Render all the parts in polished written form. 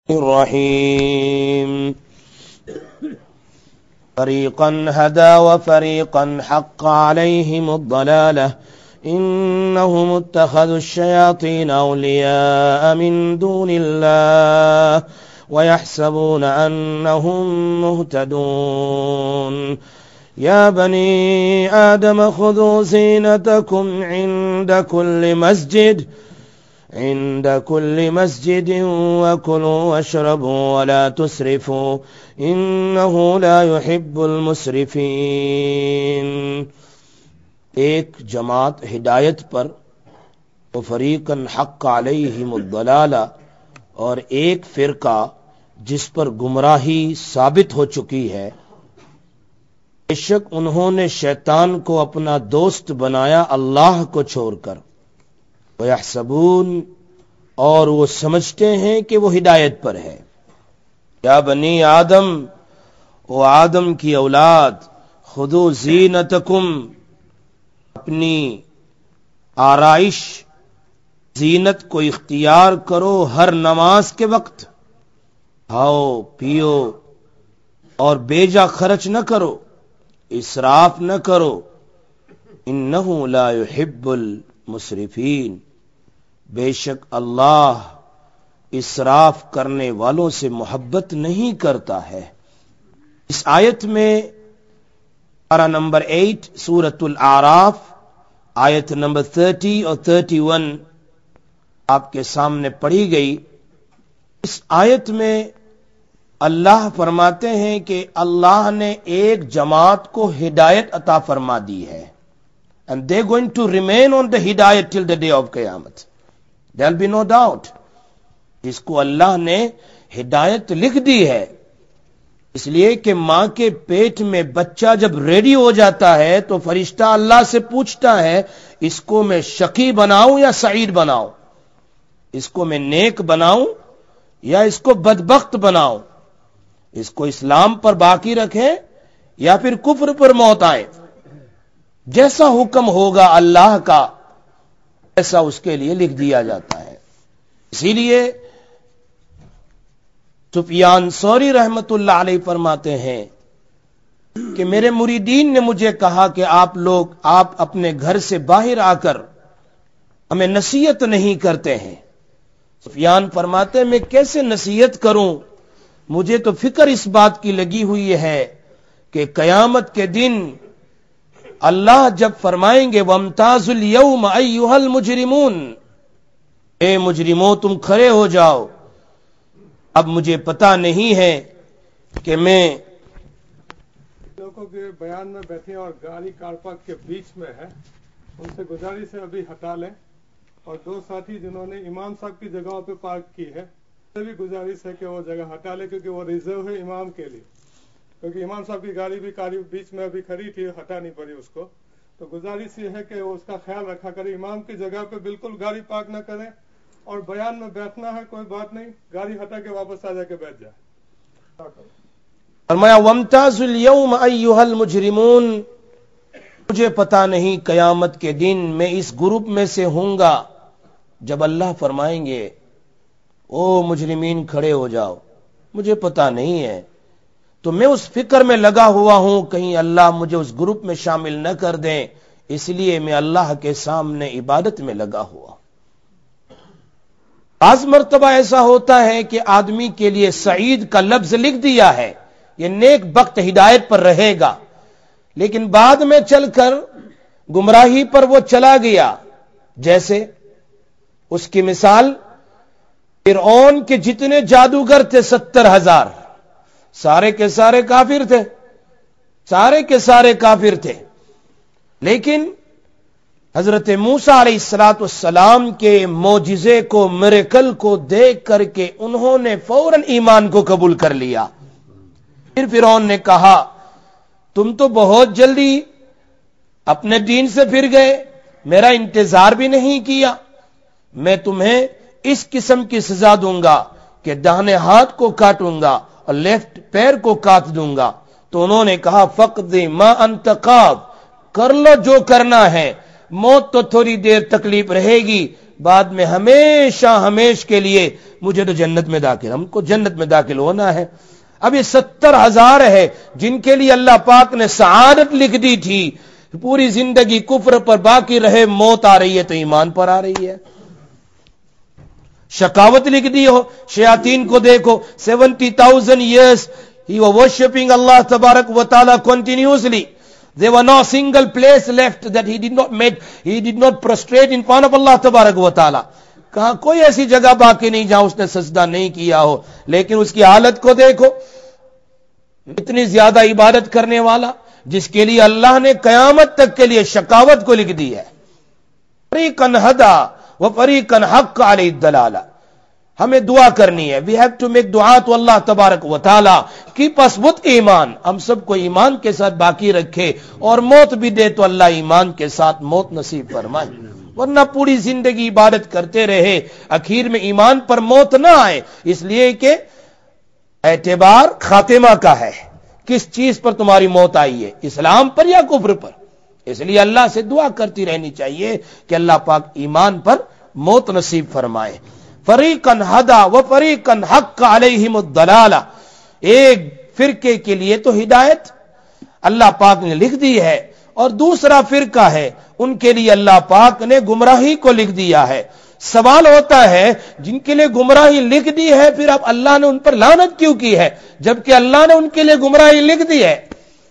الرحيم فريقا هدى وفريقا حق عليهم الضلالة إنهم اتخذوا الشياطين أولياء من دون الله ويحسبون أنهم مهتدون يا بني آدم خذوا زينتكم عند كل مسجد وكلوا واشربوا ولا تسرفوا إنه لا يحب المسرفين. ایک جماعت ہدایت پر وفریقاً حق علیہم الضلالہ، اور ایک فرقہ جس پر گمراہی ثابت ہو چکی ہے. بے شک انہوں نے شیطان کو اپنا دوست بنایا اللہ کو چھوڑ کر. وَيَحْسَبُونَ، اور وہ سمجھتے ہیں کہ وہ ہدایت پر ہے. یا بنی آدم، او آدم کی اولاد، خذوا زینتکم، اپنی آرائش زینت کو اختیار کرو ہر نماز کے وقت. کھاؤ پیو اور بیجا خرچ نہ کرو، اسراف نہ کرو. انہ لا یحب المسرفین، بے شک اللہ اسراف کرنے والوں سے محبت نہیں کرتا ہے. اس آیت میں پارہ نمبر 8 سورۃ الاعراف آیت نمبر 30 اور 31 آپ کے سامنے پڑھی گئی. اس آیت میں اللہ فرماتے ہیں کہ اللہ نے ایک جماعت کو ہدایت عطا فرما دی ہے. And they're going to remain on the hidayat till the day of Qiyamah. There'll be no doubt. جس کو اللہ نے ہدایت لکھ دی ہے، اس لیے کہ ماں کے پیٹ میں بچہ جب ریڈی ہو جاتا ہے تو فرشتہ اللہ سے پوچھتا ہے اس کو میں شقی بناؤں یا سعید بناؤں، اس کو میں نیک بناؤں یا اس کو بدبخت بناؤں، اس کو اسلام پر باقی رکھیں یا پھر کفر پر موت آئے. جیسا حکم ہوگا اللہ کا ایسا اس کے لیے لکھ دیا جاتا ہے. اسی لیے سفیان ثوری رحمت اللہ علیہ فرماتے ہیں کہ میرے مریدین نے مجھے کہا کہ آپ اپنے گھر سے باہر آ کر ہمیں نصیحت نہیں کرتے ہیں. سفیان فرماتے ہیں میں کیسے نصیحت کروں، مجھے تو فکر اس بات کی لگی ہوئی ہے کہ قیامت کے دن اللہ جب فرمائیں گے وَامْتَازُوا الْيَوْمَ أَيُّهَا الْمُجْرِمُونَ، اے مجرموں تم کھڑے ہو جاؤ. اب مجھے پتا نہیں ہے کہ میں لوگوں کے بیان میں بیٹھے اور گاڑی کار پارک کے بیچ میں ہے، ان سے گزارش ہے ابھی ہٹا لیں. اور دو ساتھی جنہوں نے امام صاحب کی جگہوں پہ پارک کی ہے ان سے بھی گزارش ہے کہ وہ جگہ ہٹا لیں، کیونکہ وہ ریزرو ہے امام کے لیے. کیونکہ امام صاحب کی گاڑی بھی بیچ میں ابھی کھڑی تھی، ہٹانی پڑی اس کو. تو گزارش یہ ہے کہ وہ اس کا خیال رکھا کرے، امام کی جگہ پہ بالکل گاڑی پارک نہ کریں. اور بیان میں بیٹھنا ہے کوئی بات نہیں، گاڑی ہٹا کے واپس آ جا کے بیٹھ جائے. فرمایا وَامْتَازُوا الْيَوْمَ أَيُّهَا الْمُجْرِمُونَ، مجھے پتا نہیں قیامت کے دن میں اس گروپ میں سے ہوں گا جب اللہ فرمائیں گے او مجرمین کھڑے ہو جاؤ. مجھے پتا نہیں ہے، تو میں اس فکر میں لگا ہوا ہوں کہیں اللہ مجھے اس گروپ میں شامل نہ کر دیں، اس لیے میں اللہ کے سامنے عبادت میں لگا ہوا. بعض مرتبہ ایسا ہوتا ہے کہ آدمی کے لیے سعید کا لفظ لکھ دیا ہے، یہ نیک بخت ہدایت پر رہے گا، لیکن بعد میں چل کر گمراہی پر وہ چلا گیا. جیسے اس کی مثال فرعون کے جتنے جادوگر تھے 70,000، سارے کے سارے کافر تھے، سارے کے سارے کافر تھے. لیکن حضرت موسیٰ علیہ السلام کے معجزے کو، میریکل کو دیکھ کر کے انہوں نے فوراً ایمان کو قبول کر لیا. پھر فرعون نے کہا تم تو بہت جلدی اپنے دین سے پھر گئے، میرا انتظار بھی نہیں کیا، میں تمہیں اس قسم کی سزا دوں گا کہ داہنے ہاتھ کو کاٹوں گا اور لیفٹ پیر کو کاٹ دوں گا. تو انہوں نے کہا فقد ما انت قاض، کر لو جو کرنا ہے، موت تو تھوڑی دیر تکلیف رہے گی، بعد میں ہمیشہ ہمیش کے لیے مجھے تو جنت میں داخل، ہم کو جنت میں داخل ہونا ہے۔ اب یہ 70,000 ہے جن کے لیے اللہ پاک نے سعادت لکھ دی تھی، پوری زندگی کفر پر باقی رہے، موت آ رہی ہے تو ایمان پر آ رہی ہے۔ شقاوت لکھ دی ہو، شیاطین کو دیکھو 70,000 years he was worshipping Allah tabarak wa ta'ala continuously. There was no single place left that he did not prostrate in front of Allah tabarak wa ta'ala. کہاں کوئی ایسی جگہ باقی نہیں جہاں اس نے سجدہ نہیں کیا ہو، لیکن اس کی حالت کو دیکھو، اتنی زیادہ عبادت کرنے والا جس کے لیے اللہ نے قیامت تک کے لیے شقاوت کو لکھ دی ہے۔ فریقاً ہدا وفریقاً حق علیہ الضلالہ۔ ہمیں دعا کرنی ہے، وی ہیو ٹو میک دعا تو اللہ تبارک و تعالی کی پسبت ایمان، ہم سب کو ایمان کے ساتھ باقی رکھے، اور موت بھی دے تو اللہ ایمان کے ساتھ موت نصیب فرمائے، ورنہ پوری زندگی عبادت کرتے رہے، اخیر میں ایمان پر موت نہ آئے، اس لیے کہ اعتبار خاتمہ کا ہے، کس چیز پر تمہاری موت آئی ہے، اسلام پر یا کفر پر؟ اس لیے اللہ سے دعا کرتی رہنی چاہیے کہ اللہ پاک ایمان پر موت نصیب فرمائے۔ فریقاً ہدا و فریقاً حق علیہم الضلالہ، ایک فرقے کے لیے تو ہدایت اللہ پاک نے لکھ دی ہے، اور دوسرا فرقہ ہے ان کے لیے اللہ پاک نے گمراہی کو لکھ دیا ہے۔ سوال ہوتا ہے جن کے لیے گمراہی لکھ دی ہے پھر اب اللہ نے ان پر لعنت کیوں کی ہے جبکہ اللہ نے ان کے لیے گمراہی لکھ دی ہے؟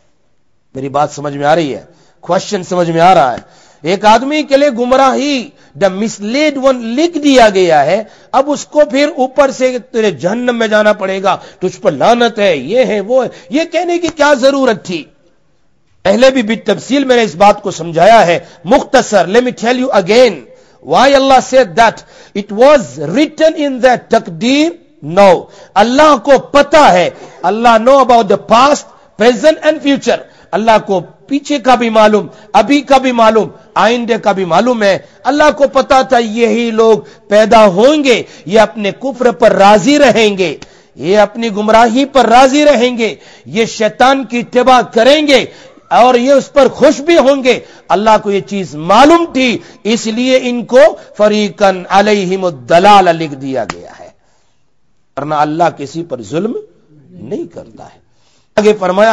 میری بات سمجھ میں آ رہی ہے؟ کوشچن سمجھ میں آ رہا ہے؟ ایک آدمی کے لیے گمراہی دا مسلیڈ ون لکھ دیا گیا ہے، اب اس کو پھر اوپر سے تیرے جہنم میں جانا پڑے گا، تجھ پر لعنت ہے، یہ ہے وہ ہے، یہ کہنے کی کیا ضرورت تھی؟ پہلے بھی بالتفصیل میں نے اس بات کو سمجھایا ہے، مختصر let me tell you again why Allah said that it was written in the تقدیر. No, اللہ کو پتا ہے، اللہ know about the past, present and future. اللہ کو پیچھے کا بھی معلوم، ابھی کا بھی معلوم، آئندے کا بھی معلوم ہے۔ اللہ کو پتا تھا یہی لوگ پیدا ہوں گے، یہ اپنے کفر پر راضی رہیں گے، یہ اپنی گمراہی پر راضی رہیں گے، یہ شیطان کی اتباع کریں گے اور یہ اس پر خوش بھی ہوں گے۔ اللہ کو یہ چیز معلوم تھی، اس لیے ان کو فریقاً علیہم الضلالہ لکھ دیا گیا ہے، ورنہ اللہ کسی پر ظلم نہیں کرتا ہے۔ آگے فرمایا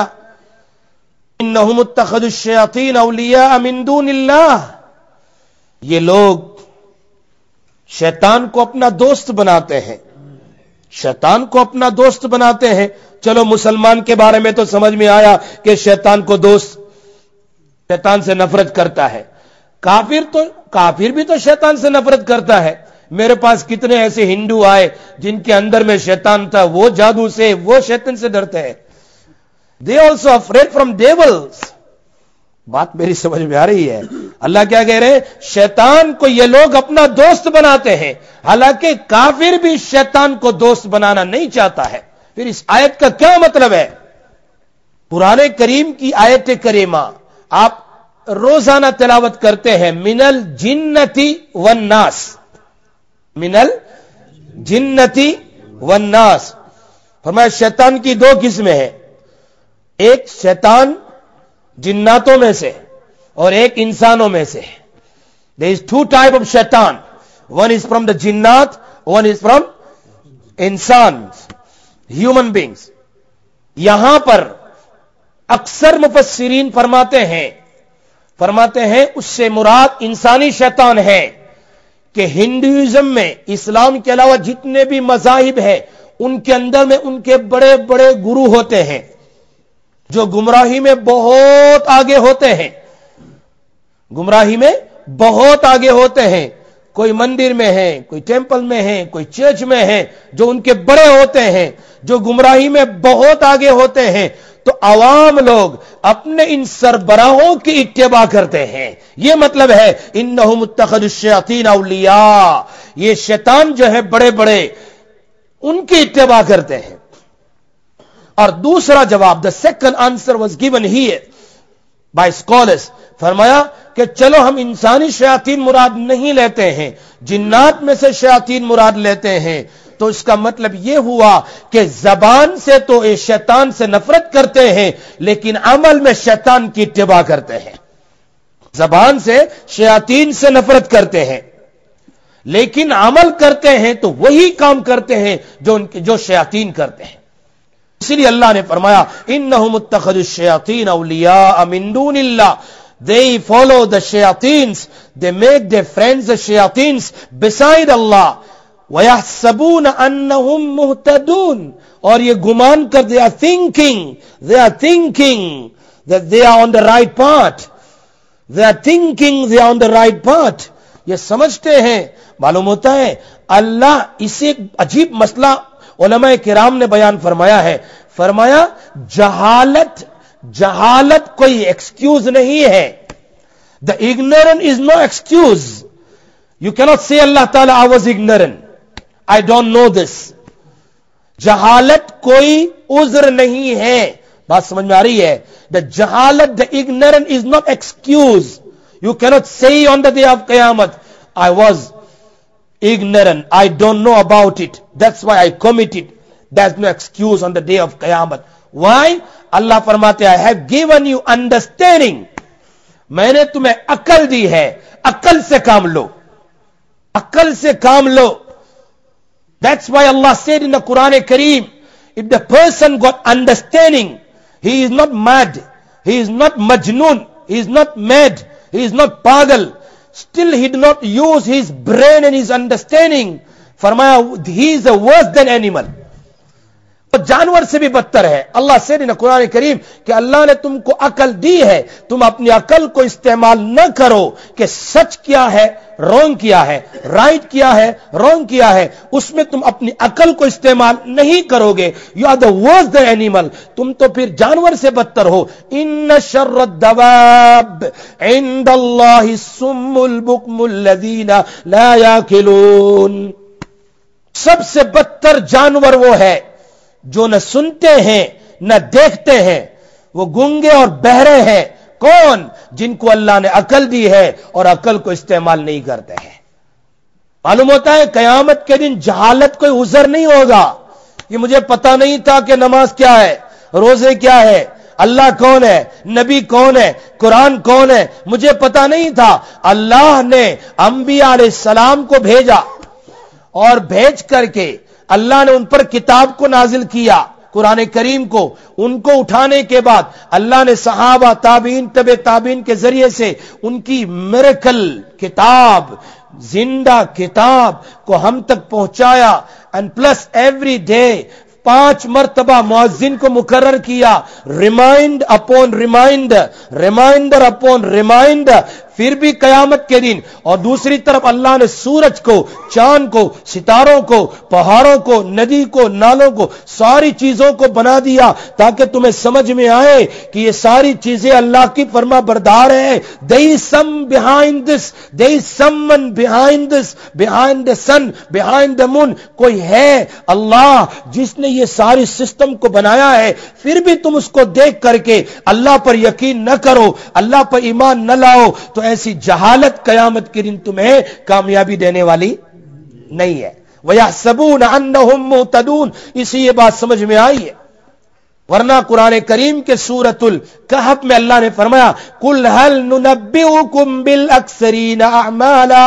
انہم اتخذوا الشیاطین اولیاء من دون اللہ، یہ لوگ شیطان کو اپنا دوست بناتے ہیں، شیطان کو اپنا دوست بناتے ہیں۔ چلو مسلمان کے بارے میں تو سمجھ میں آیا کہ شیطان کو دوست، شیطان سے نفرت کرتا ہے۔ کافر بھی تو شیطان سے نفرت کرتا ہے۔ میرے پاس کتنے ایسے ہندو آئے جن کے اندر میں شیطان تھا، وہ جادو سے، وہ شیطان سے ڈرتے ہیں۔ They also afraid from devils. بات میری سمجھ میں آ رہی ہے؟ اللہ کیا کہہ رہے ہیں؟ شیطان کو یہ لوگ اپنا دوست بناتے ہیں، حالانکہ کافر بھی شیطان کو دوست بنانا نہیں چاہتا ہے۔ پھر اس آیت کا کیا مطلب ہے؟ قرآن کریم کی آیت کریمہ آپ روزانہ تلاوت کرتے ہیں، من الجنتی والناس، من الجنتی والناس، فرمایا شیطان کی دو قسمیں ہیں، ایک شیطان جناتوں میں سے اور ایک انسانوں میں سے۔ There is two type of shaitan. One is from the jinnat, one is from insans, human beings. یہاں پر اکثر مفسرین فرماتے ہیں اس سے مراد انسانی شیطان ہے، کہ ہندوازم میں، اسلام کے علاوہ جتنے بھی مذاہب ہیں ان کے اندر میں ان کے بڑے بڑے گرو ہوتے ہیں جو گمراہی میں بہت آگے ہوتے ہیں، گمراہی میں بہت آگے ہوتے ہیں، کوئی مندر میں ہے، کوئی ٹیمپل میں ہے، کوئی چرچ میں ہے، جو ان کے بڑے ہوتے ہیں، جو گمراہی میں بہت آگے ہوتے ہیں، تو عوام لوگ اپنے ان سربراہوں کی اتباع کرتے ہیں۔ یہ مطلب ہے انہم اتخذوا الشیاطین اولیاء، یہ شیطان جو ہے بڑے بڑے ان کی اتباع کرتے ہیں۔ اور دوسرا جواب، the second answer was given here by scholars، فرمایا کہ چلو ہم انسانی شیاطین مراد نہیں لیتے ہیں، جنات میں سے شیاطین مراد لیتے ہیں، تو اس کا مطلب یہ ہوا کہ زبان سے تو یہ شیطان سے نفرت کرتے ہیں لیکن عمل میں شیطان کی اتباع کرتے ہیں۔ زبان سے شیاطین سے نفرت کرتے ہیں لیکن عمل کرتے ہیں تو وہی کام کرتے ہیں جو شیاطین کرتے ہیں. اسی لیے اللہ نے فرمایا انہم اتخذوا الشیاطین اولیاء من دون اللہ. They follow the shayateens. They make their friends the shayateens beside Allah. وَيَحْسَبُونَ أَنَّهُمْ مُهْتَدُونَ. اور یہ گمان کر they are thinking that they are on the right path. They are thinking they are on the right path. یہ سمجھتے ہیں. معلوم ہوتا ہے اللہ اسے عجیب مسئلہ علماء کرام نے بیان فرمایا ہے. فرمایا جہالت کوئی ایکسکیوز نہیں ہے. The ignorant is no excuse. You cannot say Allah Ta'ala I was ignorant. I don't know this. جہالت کوئی عذر نہیں ہے. بات سمجھ میں آ رہی ہے؟ The ignorant is not excuse. You cannot say on the day of Qiyamah I was ignorant. I don't know about it. That's why I committed. There's no excuse on the day of Qiyamah. Why? اللہ فرماتے I have given you understanding. میں نے تمہیں عقل دی ہے. عقل سے کام لو. عقل سے کام لو. That's why Allah said in the Quran Kareem, if the person got understanding, he is not mad, he is not majnoon, he is not mad, he is not pagal. Still he did not use his brain and his understanding. فرمایا he is worse than animal. جانور سے بھی بدتر ہے. اللہ سے نے قرآن کریم کہ اللہ نے تم کو عقل دی ہے, تم اپنی عقل کو استعمال نہ کرو کہ سچ کیا ہے, رونگ کیا ہے, رائٹ کیا ہے, رونگ کیا ہے, اس میں تم اپنی عقل کو استعمال نہیں کرو گے. You are the worse the animal. تم تو پھر جانور سے بدتر ہو. ان شر الدواب عند اللہ الصم البکم الذین لا یاکلون. سب سے بدتر جانور وہ ہے جو نہ سنتے ہیں نہ دیکھتے ہیں, وہ گونگے اور بہرے ہیں. کون؟ جن کو اللہ نے عقل دی ہے اور عقل کو استعمال نہیں کرتے ہیں. معلوم ہوتا ہے قیامت کے دن جہالت کوئی عذر نہیں ہوگا. یہ مجھے پتا نہیں تھا کہ نماز کیا ہے, روزے کیا ہے, اللہ کون ہے, نبی کون ہے, قرآن کون ہے, مجھے پتا نہیں تھا. اللہ نے انبیاء علیہ السلام کو بھیجا اور بھیج کر کے اللہ نے ان پر کتاب کو نازل کیا, قرآن کریم کو. ان کو اٹھانے کے بعد اللہ نے صحابہ, تابعین, تبع تابعین کے ذریعے سے ان کی میریکل کتاب, زندہ کتاب کو ہم تک پہنچایا. اینڈ پلس ایوری ڈے 5 مرتبہ مؤذن کو مقرر کیا. Remind upon reminder, reminder upon reminder. پھر بھی قیامت کے دن. اور دوسری طرف اللہ نے سورج کو, چاند کو, ستاروں کو, پہاڑوں کو, ندی کو, نالوں کو, ساری چیزوں کو بنا دیا تاکہ تمہیں سمجھ میں آئے کہ یہ ساری چیزیں اللہ کی فرما بردار ہیں. there is some behind this, there is someone behind this, behind the sun, behind the moon. کوئی ہے اللہ جس نے یہ ساری سسٹم کو بنایا ہے. پھر بھی تم اس کو دیکھ کر کے اللہ پر یقین نہ کرو, اللہ پر ایمان نہ لاؤ, تو ایسی جہالت قیامت کے دن تمہیں کامیابی دینے والی نہیں ہے. وَيَحْسَبُونَ أَنَّهُمْ مُهْتَدُونَ. اسی یہ بات سمجھ میں آئی ہے. ورنہ قرآن کریم کے سورۃ الکہف میں اللہ نے فرمایا قُلْ هَلْ نُنَبِّئُكُمْ بِالْأَخْسَرِينَ أَعْمَالًا.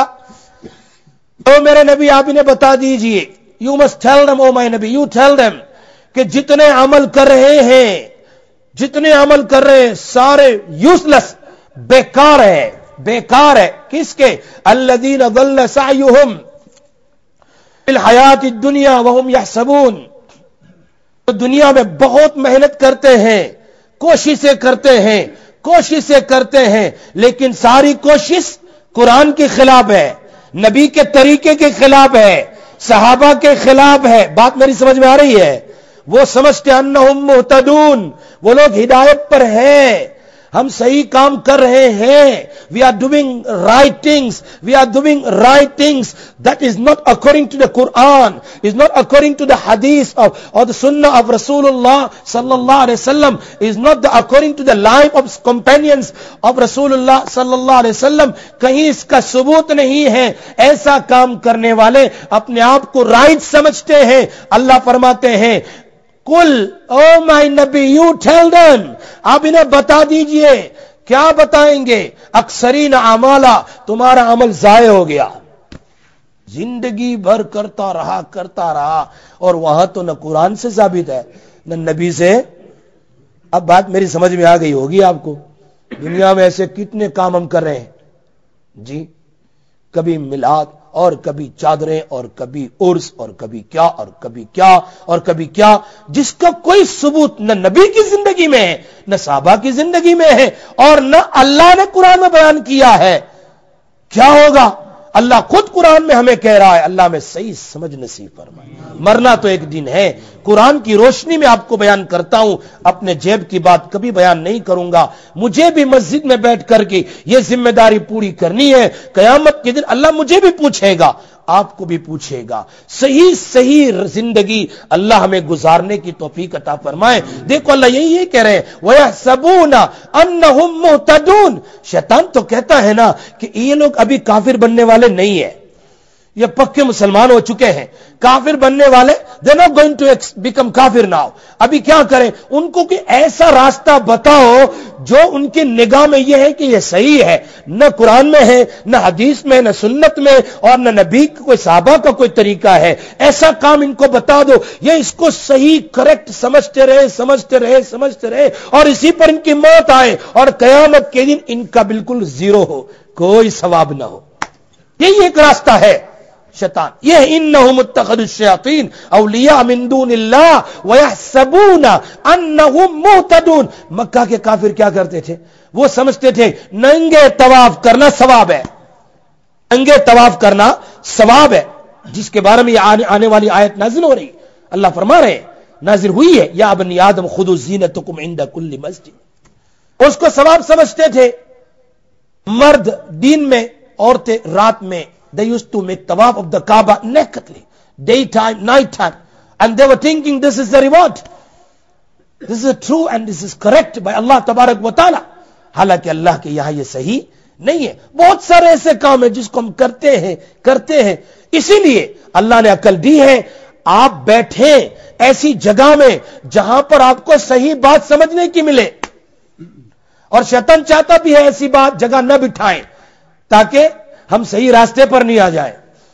تو میرے نبی آپ انہیں بتا دیجئے, you must tell them, oh my Nabi, you tell them کہ جتنے عمل کر رہے ہیں سارے یوزلیس, بیکار ہے. کس کے؟ الذین ضل سعیہم فی الحیات الدنیا وہم یحسبون. تو دنیا میں بہت محنت کرتے ہیں, کوششیں کرتے ہیں, لیکن ساری کوشش قرآن کے خلاف ہے, نبی کے طریقے کے خلاف ہے, صحابہ کے خلاف ہے. بات میری سمجھ میں آ رہی ہے؟ وہ سمجھتے انہم مہتدون, وہ لوگ ہدایت پر ہیں, ہم صحیح کام کر رہے ہیں. we are doing right things, that is not according to the Quran, is not according to the hadith or the sunnah of Rasulullah sallallahu alaihi wasallam, is not according to the life of companions of Rasulullah sallallahu alaihi wasallam. کہیں اس کا ثبوت نہیں ہے. ایسا کام کرنے والے اپنے آپ کو رائٹ سمجھتے ہیں. اللہ فرماتے ہیں قل او مائی نبی یو ٹیل دیم, آپ انہیں بتا دیجئے. کیا بتائیں گے؟ اکثرین اعمالا, تمہارا عمل ضائع ہو گیا. زندگی بھر کرتا رہا اور وہاں تو نہ قرآن سے ثابت ہے نہ نبی سے. اب بات میری سمجھ میں آ گئی ہوگی آپ کو. دنیا میں ایسے کتنے کام ہم کر رہے ہیں جی, کبھی میلاد اور کبھی چادریں اور کبھی عرس اور کبھی کیا اور کبھی کیا اور کبھی کیا, جس کا کوئی ثبوت نہ نبی کی زندگی میں ہے نہ صحابہ کی زندگی میں ہے اور نہ اللہ نے قرآن میں بیان کیا ہے. کیا ہوگا؟ اللہ خود قرآن میں ہمیں کہہ رہا ہے, اللہ میں صحیح سمجھ نصیب فرمائے. مرنا تو ایک دن ہے. قرآن کی روشنی میں آپ کو بیان کرتا ہوں, اپنے جیب کی بات کبھی بیان نہیں کروں گا. مجھے بھی مسجد میں بیٹھ کر کے یہ ذمہ داری پوری کرنی ہے. قیامت کے دن اللہ مجھے بھی پوچھے گا, آپ کو بھی پوچھے گا. صحیح زندگی اللہ ہمیں گزارنے کی توفیق عطا فرمائے. دیکھو اللہ یہی کہہ رہے ہیں, وَيَحْسَبُونَ أَنَّهُمْ مُهْتَدُونَ. شیطان تو کہتا ہے نا کہ یہ لوگ ابھی کافر بننے والے نہیں ہیں, یہ پکے مسلمان ہو چکے ہیں. کافر بننے والے they are not going to become کافر now. ابھی کیا کریں؟ ان کو کوئی ایسا راستہ بتاؤ جو ان کی نگاہ میں یہ ہے کہ یہ صحیح ہے. نہ قرآن میں ہے, نہ حدیث میں, نہ سنت میں, اور نہ نبی کوئی صحابہ کا کوئی طریقہ ہے. ایسا کام ان کو بتا دو, یہ اس کو صحیح کریکٹ سمجھتے رہے اور اسی پر ان کی موت آئے اور قیامت کے دن ان کا بالکل زیرو ہو, کوئی ثواب نہ ہو. یہی ایک راستہ ہے شیطان. یہ انہم اتخذوا الشیاطین اولیاء من دون اللہ ویحسبون انہم مہتدون. مکہ کے کافر کیا کرتے تھے؟ وہ سمجھتے تھے ننگے طواف کرنا ثواب ہے, ننگے طواف کرنا ثواب ہے, جس کے بارے میں آنے والی آیت نازل ہو رہی. اللہ فرما رہے ہیں, نازل ہوئی ہے, یا بنی آدم خذوا زینتکم عند کل مسجد. اس کو ثواب سمجھتے تھے. مرد دن میں, عورتیں رات میں. They used to make tawaf of the Kaaba nakedly, daytime, nighttime, and they were thinking this is the reward. This is true and this is correct by Allah Tabarak wa Ta'ala. حالانکہ اللہ کے یہاں یہ صحیح نہیں ہے. بہت سارے ایسے کام ہیں جس کو ہم کرتے ہیں. اسی لیے اللہ نے عقل دی ہے, آپ بیٹھیں ایسی جگہ میں جہاں پر آپ کو صحیح بات سمجھنے کی ملے. اور شیطان چاہتا بھی ہے ایسی بات جگہ نہ بٹھائیں تاکہ ہم صحیح راستے پر نہیں آ جائیں.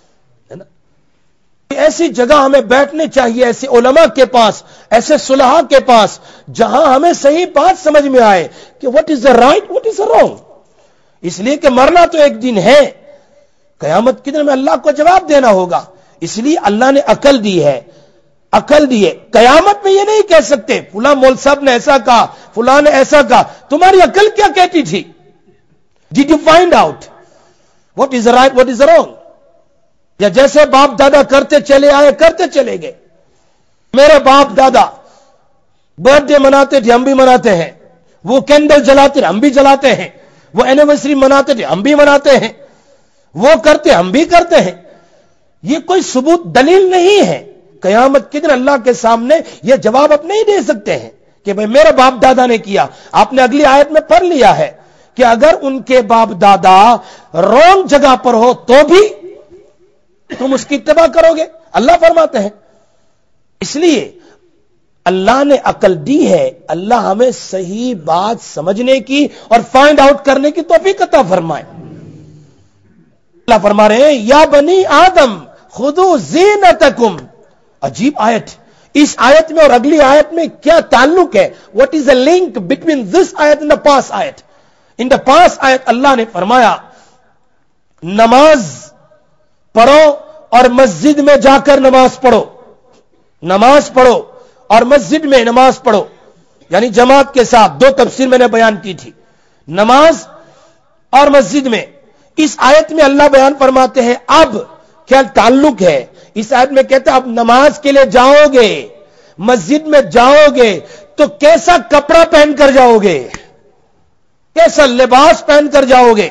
ایسی جگہ ہمیں بیٹھنے چاہیے, ایسے علماء کے پاس, ایسے صلحاء کے پاس, جہاں ہمیں صحیح بات سمجھ میں آئے کہ what is the right, what is the wrong. اس لیے کہ مرنا تو ایک دن ہے, قیامت کے دن میں اللہ کو جواب دینا ہوگا. اس لیے اللہ نے عقل دی ہے. قیامت میں یہ نہیں کہہ سکتے فلاں مول صاحب نے ایسا کہا, فلاں نے ایسا کہا. تمہاری عقل کیا کہتی تھی؟ Did you find out what is the right, what is the wrong? یا جیسے باپ دادا کرتے چلے آئے کرتے چلے گئے. میرے باپ دادا برتھ ڈے مناتے تھے, ہم بھی مناتے ہیں. وہ کینڈل جلاتے تھے, ہم بھی جلاتے ہیں. وہ اینیورسری مناتے تھے, ہم بھی مناتے ہیں. وہ کرتے, ہم بھی کرتے ہیں. یہ کوئی ثبوت دلیل نہیں ہے. قیامت کے دن اللہ کے سامنے یہ جواب آپ نہیں دے سکتے ہیں کہ بھئی میرے باپ دادا نے کیا. آپ نے اگلی آیت میں پڑھ لیا ہے کہ اگر ان کے باپ دادا رونگ جگہ پر ہو تو بھی تم اس کی اتباع کرو گے, اللہ فرماتے ہیں. اس لیے اللہ نے عقل دی ہے, اللہ ہمیں صحیح بات سمجھنے کی اور فائنڈ آؤٹ کرنے کی توفیق عطا فرمائے. اللہ فرما رہے ہیں یا بنی آدم خذوا زینتکم. عجیب آیت. اس آیت میں اور اگلی آیت میں کیا تعلق ہے؟ What is a link between this آیت اینڈ دا پاس آیت؟ ان دا پاس آیت اللہ نے فرمایا نماز پڑھو اور مسجد میں جا کر نماز پڑھو. نماز پڑھو اور مسجد میں نماز پڑھو, یعنی جماعت کے ساتھ. دو تفسیر میں نے بیان کی تھی, نماز اور مسجد میں. اس آیت میں اللہ بیان فرماتے ہیں اب کیا تعلق ہے. اس آیت میں کہتے ہیں اب نماز کے لیے جاؤ گے, مسجد میں جاؤ گے تو کیسا کپڑا پہن کر جاؤ گے, کیسا لباس پہن کر جاؤ گے.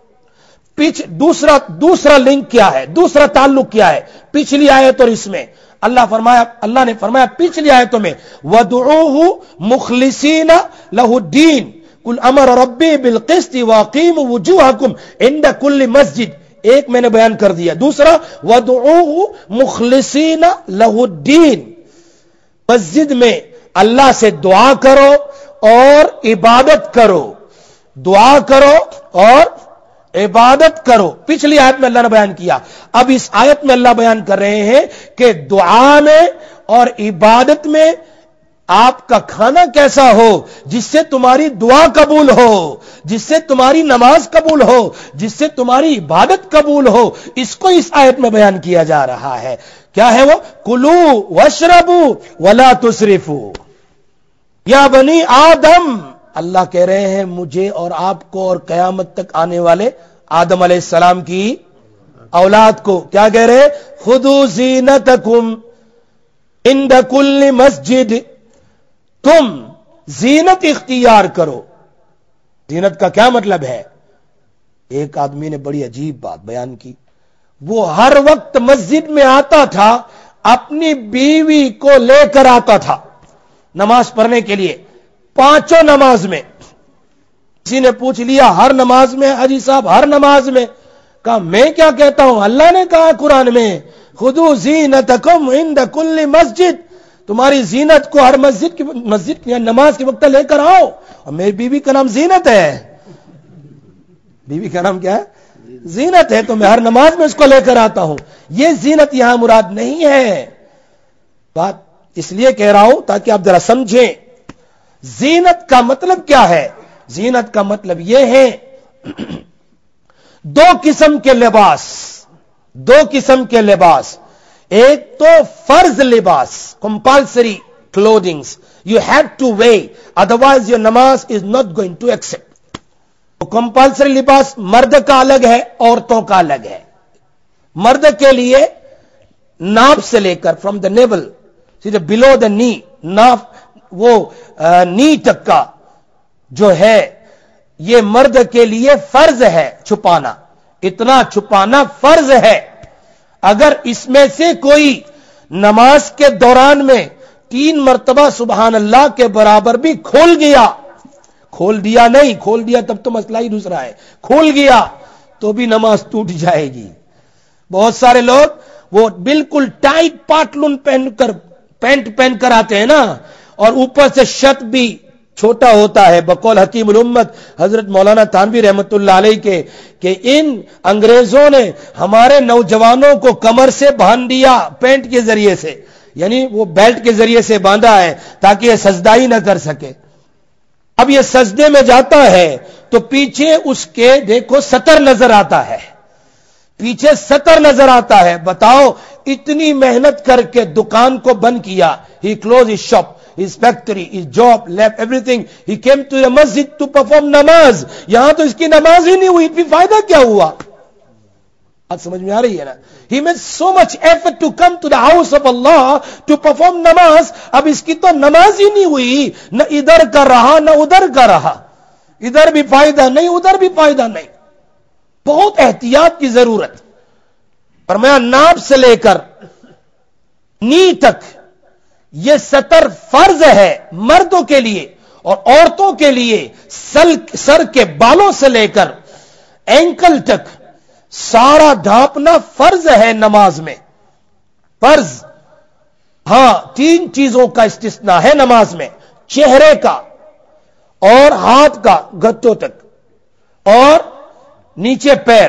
دوسرا لنک کیا ہے, دوسرا تعلق کیا ہے پچھلی آیت اور اس میں؟ اللہ نے فرمایا پچھلی آیتوں میں وَدْعُوهُ مُخْلِصِينَ لَهُ الدِّينَ قُلْ أَمَرَ رَبِّي بِالْقِسْطِ وَأَقِيمُوا وُجُوهَكُمْ عِنْدَ كُلِّ مسجد. ایک میں نے بیان کر دیا. دوسرا وَدْعُوهُ مُخْلِصِينَ لَهُ الدِّينَ, مسجد میں اللہ سے دعا کرو اور عبادت کرو. دعا کرو اور عبادت کرو. پچھلی آیت میں اللہ نے بیان کیا, اب اس آیت میں اللہ بیان کر رہے ہیں کہ دعا میں اور عبادت میں آپ کا کھانا کیسا ہو جس سے تمہاری دعا قبول ہو, جس سے تمہاری نماز قبول ہو, جس سے تمہاری عبادت قبول ہو. اس کو اس آیت میں بیان کیا جا رہا ہے. کیا ہے وہ؟ کلو واشربو ولا تسرفو یا بنی آدم. اللہ کہہ رہے ہیں مجھے اور آپ کو اور قیامت تک آنے والے آدم علیہ السلام کی اولاد کو کیا کہہ رہے؟ خذوا زینتکم عند کل مسجد. تم زینت اختیار کرو. زینت کا کیا مطلب ہے؟ ایک آدمی نے بڑی عجیب بات بیان کی. وہ ہر وقت مسجد میں آتا تھا, اپنی بیوی کو لے کر آتا تھا نماز پڑھنے کے لیے, پانچوں نماز میں. کسی نے پوچھ لیا ہر نماز میں حاجی صاحب ہر نماز میں؟ کہا میں کیا کہتا ہوں, اللہ نے کہا قرآن میں خذوا زینتکم عند کل مسجد, تمہاری زینت کو ہر مسجد یا نماز کے وقت لے کر آؤ. اور میری بیوی کا نام زینت ہے. بیوی کا نام کیا ہے؟ زینت ہے. تو میں ہر نماز میں اس کو لے کر آتا ہوں. یہ زینت یہاں مراد نہیں ہے. بات اس لیے کہہ رہا ہوں تاکہ آپ ذرا سمجھیں زینت کا مطلب کیا ہے. زینت کا مطلب یہ ہے دو قسم کے لباس. ایک تو فرض لباس, compulsory clothings, you have to wear, otherwise your نماز is not going to accept. Compulsory لباس مرد کا الگ ہے, عورتوں کا الگ ہے. مرد کے لیے ناف سے لے کر فرام دا نیول بلو دا نی, ناف وہ نی تک کا جو ہے یہ مرد کے لیے فرض ہے چھپانا. اتنا چھپانا فرض ہے. اگر اس میں سے کوئی نماز کے دوران میں 3 مرتبہ سبحان اللہ کے برابر بھی کھول دیا تب تو مسئلہ ہی دوسرا ہے, کھول گیا تو بھی نماز ٹوٹ جائے گی. بہت سارے لوگ وہ بالکل ٹائٹ پاٹلون پینٹ پہن کر آتے ہیں نا, اور اوپر سے شرٹ بھی چھوٹا ہوتا ہے. بقول حکیم الامت حضرت مولانا تھانوی رحمت اللہ علیہ کے کہ ان انگریزوں نے ہمارے نوجوانوں کو کمر سے باندھ دیا پینٹ کے ذریعے سے, یعنی وہ بیلٹ کے ذریعے سے باندھا ہے تاکہ یہ سجدہ ہی نہ کر سکے. اب یہ سجدے میں جاتا ہے تو پیچھے اس کے دیکھو سطر نظر آتا ہے, پیچھے سطر نظر آتا ہے. بتاؤ اتنی محنت کر کے دکان کو بند کیا, he close his shop, his factory, his job, left everything. He came to the masjid to perform namaz. یہاں تو اس کی نماز ہی نہیں ہوئی, پھر فائدہ کیا ہوا؟ بات سمجھ میں آ رہی ہے نا. He made so much effort to come to the house of Allah to perform namaz. اب اس کی تو نماز ہی نہیں ہوئی, نہ ادھر کا رہا نہ ادھر کا رہا, ادھر بھی فائدہ نہیں ادھر بھی فائدہ نہیں. بہت احتیاط کی ضرورت. فرمایا ناپ سے لے کر نی تک یہ سطر فرض ہے مردوں کے لیے, اور عورتوں کے لیے سر کے بالوں سے لے کر اینکل تک سارا ڈھانپنا فرض ہے نماز میں. فرض. ہاں 3 چیزوں کا استثناء ہے نماز میں, چہرے کا اور ہاتھ کا گھٹوں تک اور نیچے پیر.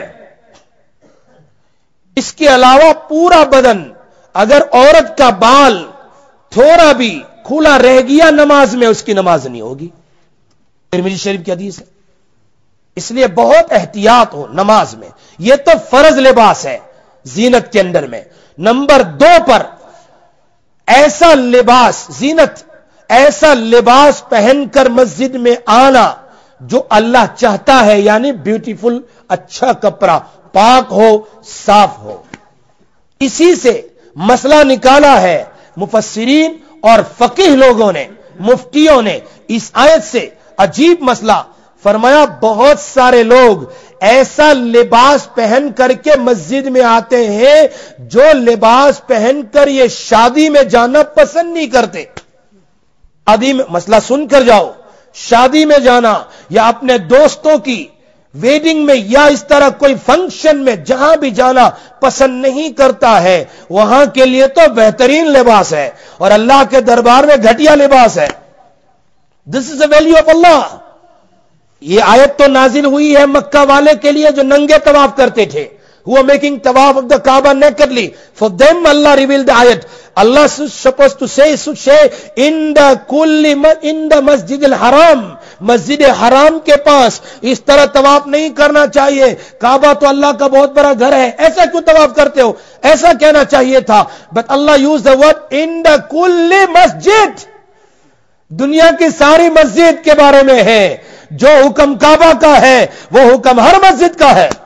اس کے علاوہ پورا بدن. اگر عورت کا بال تھوڑا بھی کھلا رہ گیا نماز میں, اس کی نماز نہیں ہوگی. ترمذی شریف کی حدیث ہے. اس لیے بہت احتیاط ہو نماز میں. یہ تو فرض لباس ہے زینت کے اندر میں. نمبر 2 پر ایسا لباس, زینت ایسا لباس پہن کر مسجد میں آنا جو اللہ چاہتا ہے, یعنی بیوٹیفل, اچھا کپڑا, پاک ہو, صاف ہو. اسی سے مسئلہ نکالا ہے مفسرین اور فقیہ لوگوں نے, مفتیوں نے. اس آیت سے عجیب مسئلہ فرمایا. بہت سارے لوگ ایسا لباس پہن کر کے مسجد میں آتے ہیں جو لباس پہن کر یہ شادی میں جانا پسند نہیں کرتے. شادی میں مسئلہ سن کر جاؤ, شادی میں جانا یا اپنے دوستوں کی ویڈنگ میں یا اس طرح کوئی فنکشن میں جہاں بھی جانا پسند نہیں کرتا ہے, وہاں کے لیے تو بہترین لباس ہے اور اللہ کے دربار میں گھٹیا لباس ہے. This is a value of اللہ. یہ آیت تو نازل ہوئی ہے مکہ والے کے لیے جو ننگے طواف کرتے تھے, who were making tawaf of the Kaaba nakedly. For them Allah revealed the ayat. Allah is supposed to say in the Masjid al-Haram, مسجد حرام کے پاس اس طرح طواف نہیں کرنا چاہیے, کعبہ تو اللہ کا بہت بڑا گھر ہے, ایسا کیوں طواف کرتے ہو, ایسا کہنا چاہیے تھا. But Allah used the word in the kulli masjid. دنیا کی ساری مسجد کے بارے میں ہے. جو حکم کعبہ کا ہے وہ حکم ہر مسجد کا ہے.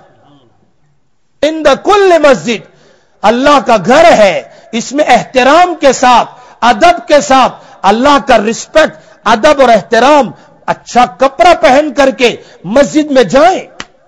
ان دا کل مسجد, اللہ کا گھر ہے, اس میں احترام کے ساتھ, ادب کے ساتھ, اللہ کا رسپیکٹ, ادب اور احترام, اچھا کپڑا پہن کر کے مسجد میں جائیں.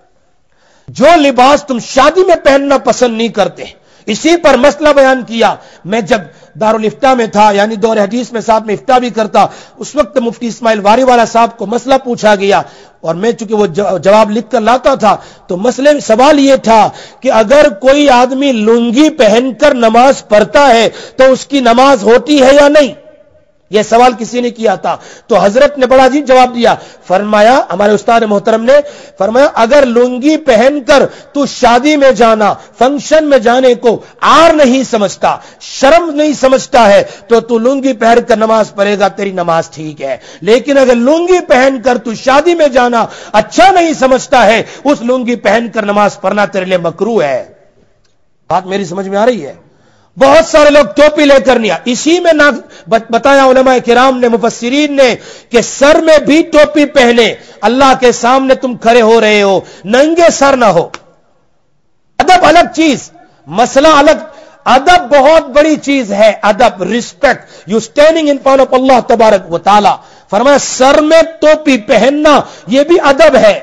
جو لباس تم شادی میں پہننا پسند نہیں کرتے, اسی پر مسئلہ بیان کیا. میں جب دارالفتہ میں تھا, یعنی دور حدیث میں ساتھ میں افتاء بھی کرتا, اس وقت مفتی اسماعیل واری والا صاحب کو مسئلہ پوچھا گیا, اور میں چونکہ وہ جواب لکھ کر لاتا تھا, تو سوال یہ تھا کہ اگر کوئی آدمی لنگی پہن کر نماز پڑھتا ہے تو اس کی نماز ہوتی ہے یا نہیں. یہ سوال کسی نے کیا تھا, تو حضرت نے بڑا عجیب جواب دیا. فرمایا, ہمارے استاد محترم نے فرمایا, اگر لنگی پہن کر تو شادی میں جانا, فنکشن میں جانے کو عار نہیں سمجھتا, شرم نہیں سمجھتا ہے, تو لنگی پہن کر نماز پڑھے گا, تیری نماز ٹھیک ہے. لیکن اگر لنگی پہن کر تو شادی میں جانا اچھا نہیں سمجھتا ہے, اس لنگی پہن کر نماز پڑھنا تیرے لیے مکروہ ہے. بات میری سمجھ میں آ رہی ہے؟ بہت سارے لوگ ٹوپی لے کر نہیں, اسی میں بتایا علماء کرام نے, مفسرین نے, کہ سر میں بھی ٹوپی پہنے. اللہ کے سامنے تم کھڑے ہو رہے ہو, ننگے سر نہ ہو. ادب الگ چیز, مسئلہ الگ. ادب بہت بڑی چیز ہے, ادب, respect. You standing in front of اللہ تبارک و تعالی. فرمایا سر میں ٹوپی پہننا یہ بھی ادب ہے.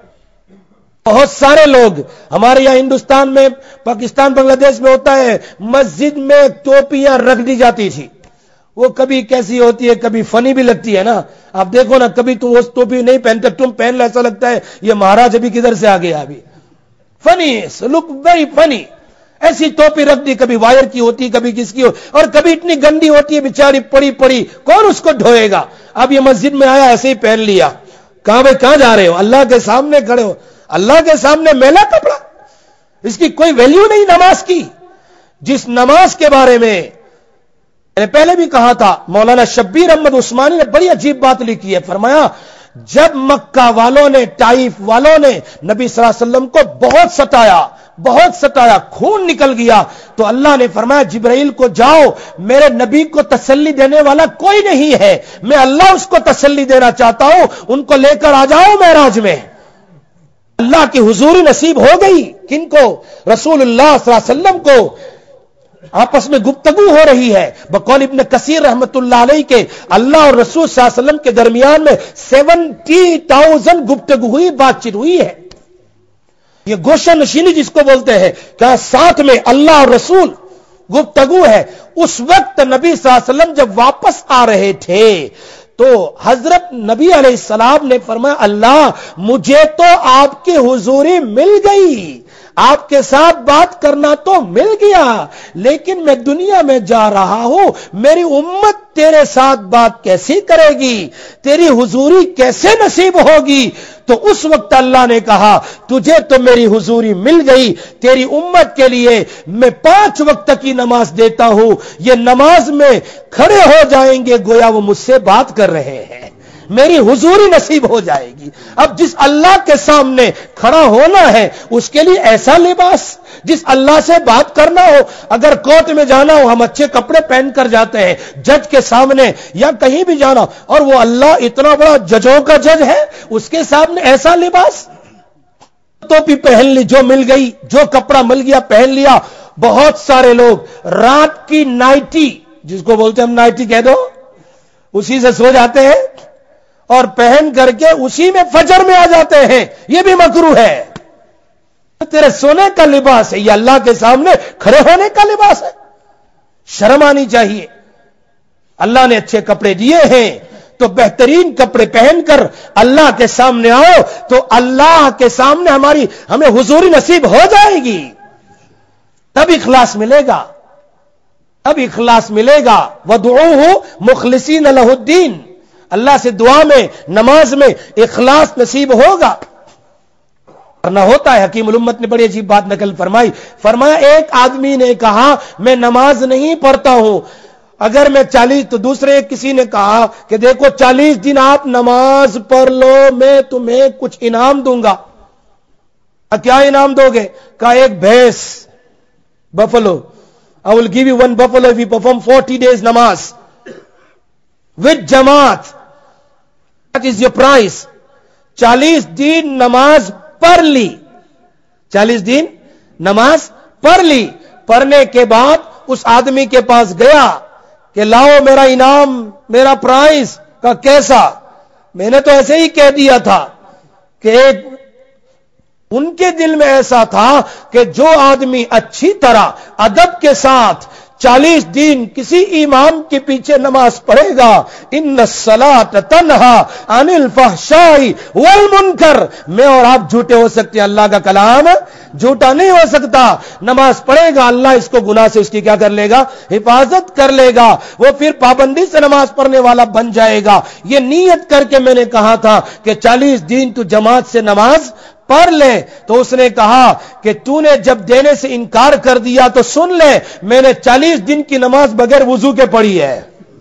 بہت سارے لوگ ہمارے یہاں ہندوستان میں, پاکستان, بنگلہ دیش میں ہوتا ہے, مسجد میں ٹوپیاں رکھ دی جاتی تھی. وہ کبھی کیسی ہوتی ہے, کبھی فنی بھی لگتی ہے نا. آپ دیکھو نا, کبھی تم اس ٹوپی نہیں پہنتے, تم پہن لے ایسا لگتا ہے یہ مہاراج ابھی کدھر سے آ گیا. ابھی فنی, لک ویری فنی. ایسی ٹوپی رکھ دی, کبھی وائر کی ہوتی, کبھی کس کی, اور کبھی اتنی گندی ہوتی ہے بیچاری, پڑی پڑی, کون اس کو دھوئے گا. اب یہ مسجد میں آیا, ایسے ہی پہن لیا. کہاں بھائی, کہاں جا رہے ہو؟ اللہ کے سامنے کھڑے ہو, اللہ کے سامنے میلا کپڑا, اس کی کوئی ویلیو نہیں نماز کی. جس نماز کے بارے میں میں نے پہلے بھی کہا تھا, مولانا شبیر احمد عثمانی نے بڑی عجیب بات لکھی ہے. فرمایا جب مکہ والوں نے, طائف والوں نے نبی صلی اللہ علیہ وسلم کو بہت ستایا, خون نکل گیا, تو اللہ نے فرمایا جبرائیل کو, جاؤ, میرے نبی کو تسلی دینے والا کوئی نہیں ہے, میں اللہ اس کو تسلی دینا چاہتا ہوں, ان کو لے کر آ جاؤ معراج میں. اللہ کی حضوری نصیب ہو گئی. کن کو؟ رسول اللہ صلی اللہ علیہ وسلم کو. آپس میں گفتگو ہو رہی ہے. بقول ابن کثیر رحمت اللہ علیہ کے, اللہ اور رسول صلی اللہ علیہ وسلم کے درمیان میں 70,000 گفتگو ہوئی, بات چیت ہوئی ہے. یہ گوشہ نشینی جس کو بولتے ہیں, کیا ساتھ میں اللہ اور رسول گفتگو ہے. اس وقت نبی صلی اللہ علیہ وسلم جب واپس آ رہے تھے تو حضرت نبی علیہ السلام نے فرمایا, اللہ مجھے تو آپ کی حضوری مل گئی, آپ کے ساتھ بات کرنا تو مل گیا, لیکن میں دنیا میں جا رہا ہوں, میری امت تیرے ساتھ بات کیسی کرے گی, تیری حضوری کیسے نصیب ہوگی. تو اس وقت اللہ نے کہا تجھے تو میری حضوری مل گئی, تیری امت کے لیے میں 5 وقت کی نماز دیتا ہوں, یہ نماز میں کھڑے ہو جائیں گے گویا وہ مجھ سے بات کر رہے ہیں, میری حضوری نصیب ہو جائے گی. اب جس اللہ کے سامنے کھڑا ہونا ہے اس کے لیے ایسا لباس, جس اللہ سے بات کرنا ہو, اگر کورٹ میں جانا ہو ہم اچھے کپڑے پہن کر جاتے ہیں, جج کے سامنے یا کہیں بھی جانا, اور وہ اللہ اتنا بڑا ججوں کا جج ہے, اس کے سامنے ایسا لباس. ٹوپی پہن لی, جو مل گئی, جو کپڑا مل گیا پہن لیا. بہت سارے لوگ رات کی نائٹی, جس کو بولتے ہیں ہم نائٹی کہہ دو, اسی سے سو جاتے ہیں اور پہن کر کے اسی میں فجر میں آ جاتے ہیں, یہ بھی مکروہ ہے. تیرے سونے کا لباس ہے, یہ اللہ کے سامنے کھڑے ہونے کا لباس ہے. شرم آنی چاہیے. اللہ نے اچھے کپڑے دیے ہیں تو بہترین کپڑے پہن کر اللہ کے سامنے آؤ, تو اللہ کے سامنے ہمیں حضوری نصیب ہو جائے گی. تب اخلاص ملے گا, تب اخلاص ملے گا. وَدْعُوهُ مُخْلِصِينَ لَهُ الدِّينَ, اللہ سے دعا میں نماز میں اخلاص نصیب ہوگا نہ ہوتا ہے. حکیم الامت نے بڑی عجیب بات نقل فرمائی. فرمایا ایک آدمی نے کہا میں نماز نہیں پڑھتا ہوں, اگر میں 40 تو دوسرے کسی نے کہا کہ دیکھو 40 دن آپ نماز پڑھ لو میں تمہیں کچھ انعام دوں گا. کیا انعام دو گے؟ کہا ایک بھینس, buffalo. I will give you one buffalo if you perform 40 days namaz with jamaat. That is your price. 40 دن نماز پڑھ لی, 40 دن نماز پڑھ لی. پڑھنے کے بعد اس آدمی کے پاس گیا کہ لاؤ میرا انعام, میرا پرائز. کا کیسا؟ میں نے تو ایسے ہی کہہ دیا تھا کہ ان کے دل میں ایسا تھا کہ جو آدمی اچھی طرح ادب کے ساتھ 40 دن کسی امام کے پیچھے نماز پڑھے گا, ان الصلاۃ تنہا عن الفحشاء والمنکر. میں اور آپ جھوٹے ہو سکتے ہیں, اللہ کا کلام جھوٹا نہیں ہو سکتا. نماز پڑھے گا, اللہ اس کو گناہ سے اس کی کیا کر لے گا؟ حفاظت کر لے گا. وہ پھر پابندی سے نماز پڑھنے والا بن جائے گا. یہ نیت کر کے میں نے کہا تھا کہ 40 دن تو جماعت سے نماز پڑھ لے. تو اس نے کہا کہ تو نے جب دینے سے انکار کر دیا تو سن لے, میں نے 40 دن کی نماز بغیر وضو کے پڑھی ہے.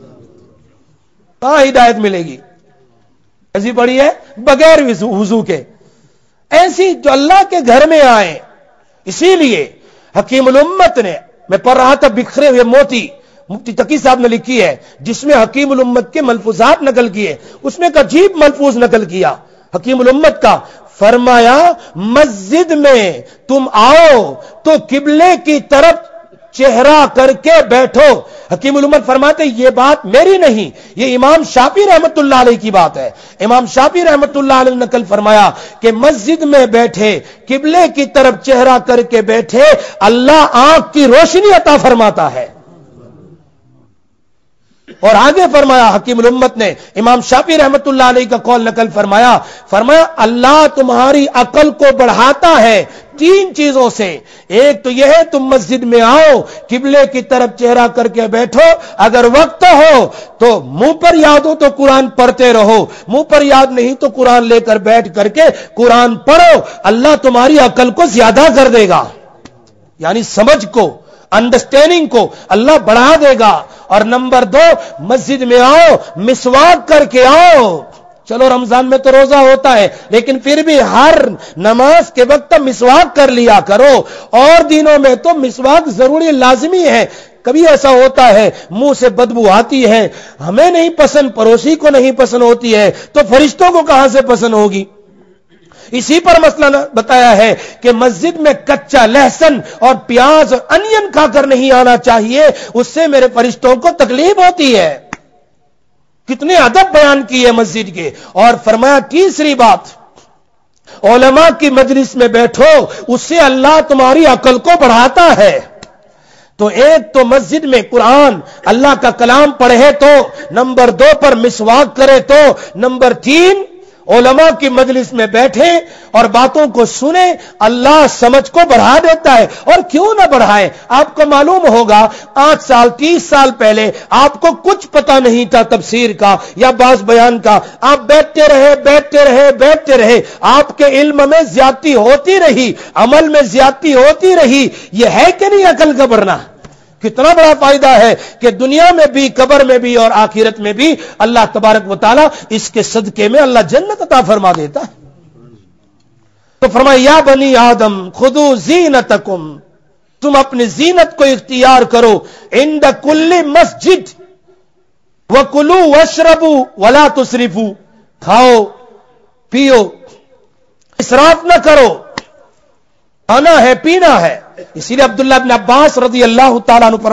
کہاں ہدایت ملے گی؟ ایسی پڑھی ہے بغیر وضو کے, ایسی جو اللہ کے گھر میں آئے. اسی لیے حکیم الامت نے, میں پڑھ رہا تھا بکھرے ہوئے موتی, مفتی تقی صاحب نے لکھی ہے جس میں حکیم الامت کے ملفوظات نقل کیے. اس میں ایک عجیب ملفوظ نقل کیا حکیم الامت کا. فرمایا مسجد میں تم آؤ تو قبلے کی طرف چہرہ کر کے بیٹھو. حکیم الامت فرماتے یہ بات میری نہیں, یہ امام شافعی رحمت اللہ علیہ کی بات ہے. امام شافعی رحمت اللہ علیہ نے نقل فرمایا کہ مسجد میں بیٹھے قبلے کی طرف چہرہ کر کے بیٹھے, اللہ آنکھ کی روشنی عطا فرماتا ہے. اور آگے فرمایا حکیم الامت نے, امام شافعی رحمت اللہ علیہ کا قول نقل فرمایا. فرمایا اللہ تمہاری عقل کو بڑھاتا ہے 3 چیزوں سے. ایک تو یہ ہے تم مسجد میں آؤ, قبلے کی طرف چہرہ کر کے بیٹھو, اگر وقت ہو تو منہ پر یاد ہو تو قرآن پڑھتے رہو, منہ پر یاد نہیں تو قرآن لے کر بیٹھ کر کے قرآن پڑھو. اللہ تمہاری عقل کو زیادہ کر دے گا, یعنی سمجھ کو, انڈرسٹینڈنگ کو اللہ بڑھا دے گا. اور نمبر 2, مسجد میں آؤ مسواک کر کے آؤ. چلو رمضان میں تو روزہ ہوتا ہے لیکن پھر بھی ہر نماز کے وقت مسواک کر لیا کرو, اور دنوں میں تو مسواک ضروری لازمی ہے. کبھی ایسا ہوتا ہے منہ سے بدبو آتی ہے, ہمیں نہیں پسند, پڑوسی کو نہیں پسند ہوتی ہے, تو فرشتوں کو کہاں سے پسند ہوگی؟ اسی پر مسئلہ بتایا ہے کہ مسجد میں کچا لہسن اور پیاز اور انین کھا کر نہیں آنا چاہیے, اس سے میرے فرشتوں کو تکلیف ہوتی ہے. کتنے ادب بیان کیے مسجد کے. اور فرمایا تیسری بات, علماء کی مجلس میں بیٹھو, اس سے اللہ تمہاری عقل کو بڑھاتا ہے. تو ایک تو مسجد میں قرآن اللہ کا کلام پڑھے تو, نمبر 2 پر مسواک کرے تو, نمبر 3 علماء کی مجلس میں بیٹھے اور باتوں کو سنیں, اللہ سمجھ کو بڑھا دیتا ہے. اور کیوں نہ بڑھائے؟ آپ کو معلوم ہوگا 8 سال 30 سال پہلے آپ کو کچھ پتا نہیں تھا تفسیر کا یا بعض بیان کا, آپ بیٹھتے رہے, آپ کے علم میں زیادتی ہوتی رہی, عمل میں زیادتی ہوتی رہی. یہ ہے کہ نہیں عقل کا بڑھنا؟ کتنا بڑا فائدہ ہے کہ دنیا میں بھی, قبر میں بھی اور آخرت میں بھی اللہ تبارک و تعالی اس کے صدقے میں اللہ جنت عطا فرما دیتا ہے. تو فرمایا یا بنی آدم خذوا زینتکم, تم اپنی زینت کو اختیار کرو, عند کل مسجد وکلوا واشربوا ولا تسرفوا, کھاؤ پیو, اسراف نہ کرو, کھانا ہے پینا ہے. اسی لیے عبداللہ بن عباس رضی اللہ تعالیٰ عنہ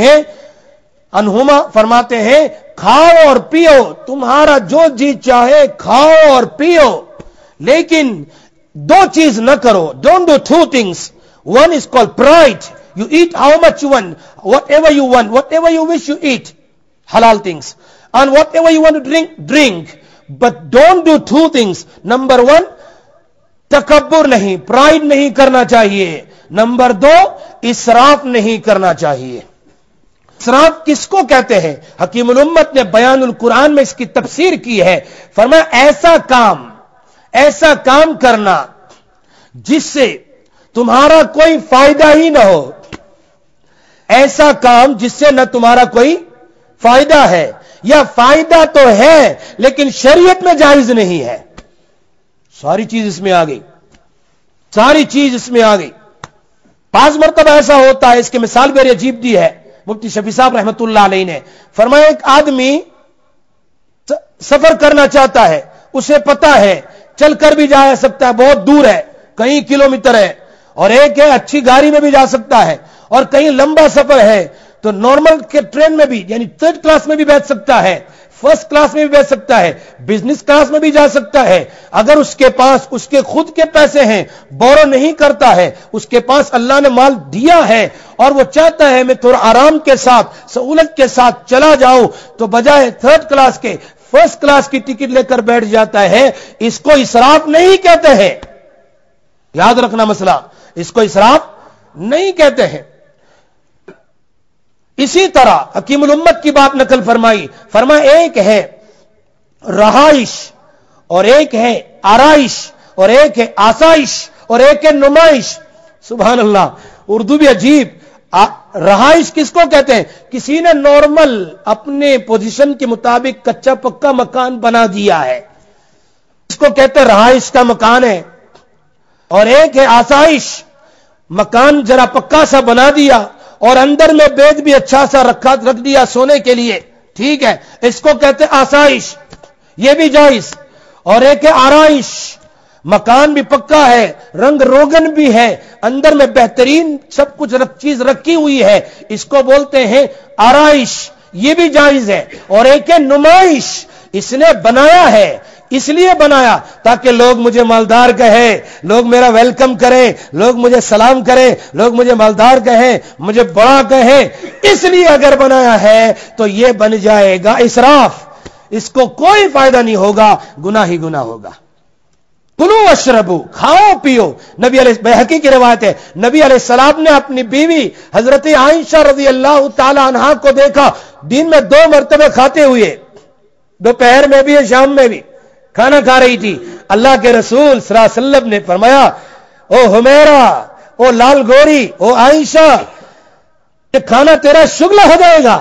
فرماتے ہیں کھاؤ اور پیو, تمہارا جو جی چاہے کھاؤ اور پیو, لیکن 2 چیز نہ کرو. Don't do 2 things. One is called pride. You eat how much you want, whatever you wish you eat, halal things, and whatever you want to drink. But don't do 2 things. Number 1, تکبر نہیں, pride نہیں کرنا چاہیے. Number 2, اسراف نہیں کرنا چاہیے. اسراف کس کو کہتے ہیں؟ حکیم الامت نے بیان القرآن میں اس کی تفسیر کی ہے. فرمایا ایسا کام کرنا جس سے تمہارا کوئی فائدہ ہی نہ ہو، ایسا کام جس سے نہ تمہارا کوئی فائدہ ہے یا فائدہ تو ہے لیکن شریعت میں جائز نہیں ہے. ساری چیز اس میں آ گئی، ساری چیز اس میں آ گئی. بعض مرتبہ ایسا ہوتا ہے، اس کی مثال بڑی عجیب دی ہے مفتی شفیع صاحب رحمۃ اللہ علیہ نے. فرمایا ایک آدمی سفر کرنا چاہتا ہے، اسے پتا ہے چل کر بھی جا سکتا ہے، بہت دور ہے، کئی کلومیٹر ہے، اور ایک ہے اچھی گاڑی میں بھی جا سکتا ہے، اور کہیں لمبا سفر ہے تو نارمل کے ٹرین میں بھی یعنی 3rd کلاس میں بھی بیٹھ سکتا ہے، 1st کلاس میں بھی بیٹھ سکتا ہے، بزنس کلاس میں بھی جا سکتا ہے. اگر اس کے پاس اس کے خود کے پیسے ہیں، بورو نہیں کرتا ہے، اس کے پاس اللہ نے مال دیا ہے اور وہ چاہتا ہے میں تھوڑا آرام کے ساتھ سہولت کے ساتھ چلا جاؤں، تو بجائے 3rd کلاس کے 1st کلاس کی ٹکٹ لے کر بیٹھ جاتا ہے. اس کو اسراف نہیں کہتے ہیں، یاد رکھنا مسئلہ، اس کو اسراف نہیں کہتے ہیں. اسی طرح حکیم الامت کی بات نقل فرمایا ایک ہے رہائش اور ایک ہے آرائش اور ایک ہے آسائش اور ایک ہے نمائش. سبحان اللہ، اردو بھی عجیب. رہائش کس کو کہتے ہیں؟ کسی نے نارمل اپنے پوزیشن کے مطابق کچا پکا مکان بنا دیا ہے، اس کو کہتے ہیں رہائش کا مکان ہے. اور ایک ہے آسائش، مکان ذرا پکا سا بنا دیا اور اندر میں بیڈ بھی اچھا سا رکھ دیا سونے کے لیے، ٹھیک ہے، اس کو کہتے ہیں آسائش، یہ بھی جائز. اور ایک ہے آرائش، مکان بھی پکا ہے، رنگ روگن بھی ہے، اندر میں بہترین سب کچھ چیز رکھی ہوئی ہے، اس کو بولتے ہیں آرائش، یہ بھی جائز ہے. اور ایک ہے نمائش، اس نے بنایا ہے، اس لیے بنایا تاکہ لوگ مجھے مالدار کہیں، لوگ میرا ویلکم کریں، لوگ مجھے سلام کریں، لوگ مجھے مالدار کہیں، مجھے بڑا کہیں. اس لیے اگر بنایا ہے تو یہ بن جائے گا اسراف، اس کو کوئی فائدہ نہیں ہوگا، گناہ ہی گناہ ہوگا. کلو اشربو، کھاؤ پیو. نبی علیہ بہقی کی روایت ہے، نبی علیہ السلام نے اپنی بیوی حضرت عائشہ رضی اللہ تعالی عنہا کو دیکھا دن میں 2 مرتبہ کھاتے ہوئے، دوپہر میں بھی شام میں بھی کھانا کھا رہی تھی. اللہ کے رسول صلی اللہ علیہ وسلم نے فرمایا او حمیرہ، او لال گوری، او عائشہ، یہ کھانا تیرا شغلہ ہو جائے گا.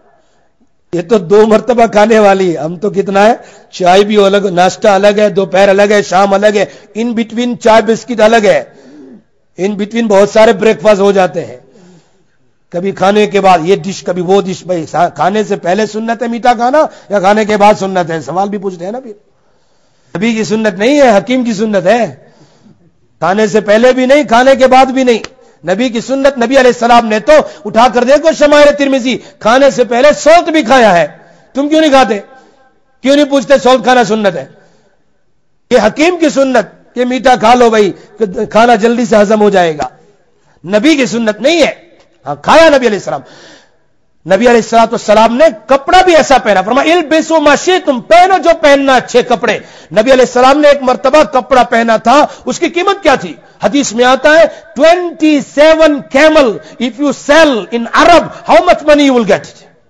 یہ تو 2 مرتبہ کھانے والی، ہم تو کتنا ہے، چائے بھی الگ، ناشتہ الگ ہے، دوپہر الگ ہے، شام الگ ہے، ان بٹوین چائے بسکٹ الگ ہے، ان بٹوین بہت سارے بریک فاسٹ ہو جاتے ہیں، کبھی کھانے کے بعد یہ ڈش، کبھی وہ ڈش. بھائی کھانے سے پہلے سنت ہے میٹھا کھانا یا کھانے کے بعد سنت ہے؟ سوال بھی پوچھتے ہیں نا. پھر نبی کی سنت نہیں ہے، حکیم کی سنت ہے. کھانے سے پہلے بھی نہیں، کھانے کے بعد بھی نہیں. نبی کی سنت، نبی علیہ السلام نے تو اٹھا کر دیکھو شمائل ترمذی، کھانے سے پہلے سالٹ بھی کھایا ہے. تم کیوں نہیں کھاتے؟ کیوں نہیں پوچھتے سالٹ کھانا سنت ہے؟ یہ حکیم کی سنت کہ میٹھا کھا لو بھائی، کھانا جلدی سے ہضم ہو جائے گا. نبی کی سنت نہیں ہے. ہاں کھایا نبی علیہ السلام. نبی علیہ الصلوۃ والسلام نے کپڑا بھی ایسا پہنا، فرمایا البسوا ما شئتم، پہنو جو پہننا اچھے کپڑے. نبی علیہ السلام نے ایک مرتبہ کپڑا پہنا تھا، اس کی قیمت کیا تھی؟ حدیث میں آتا ہے 27 camel if you sell in Arab how much money you will get.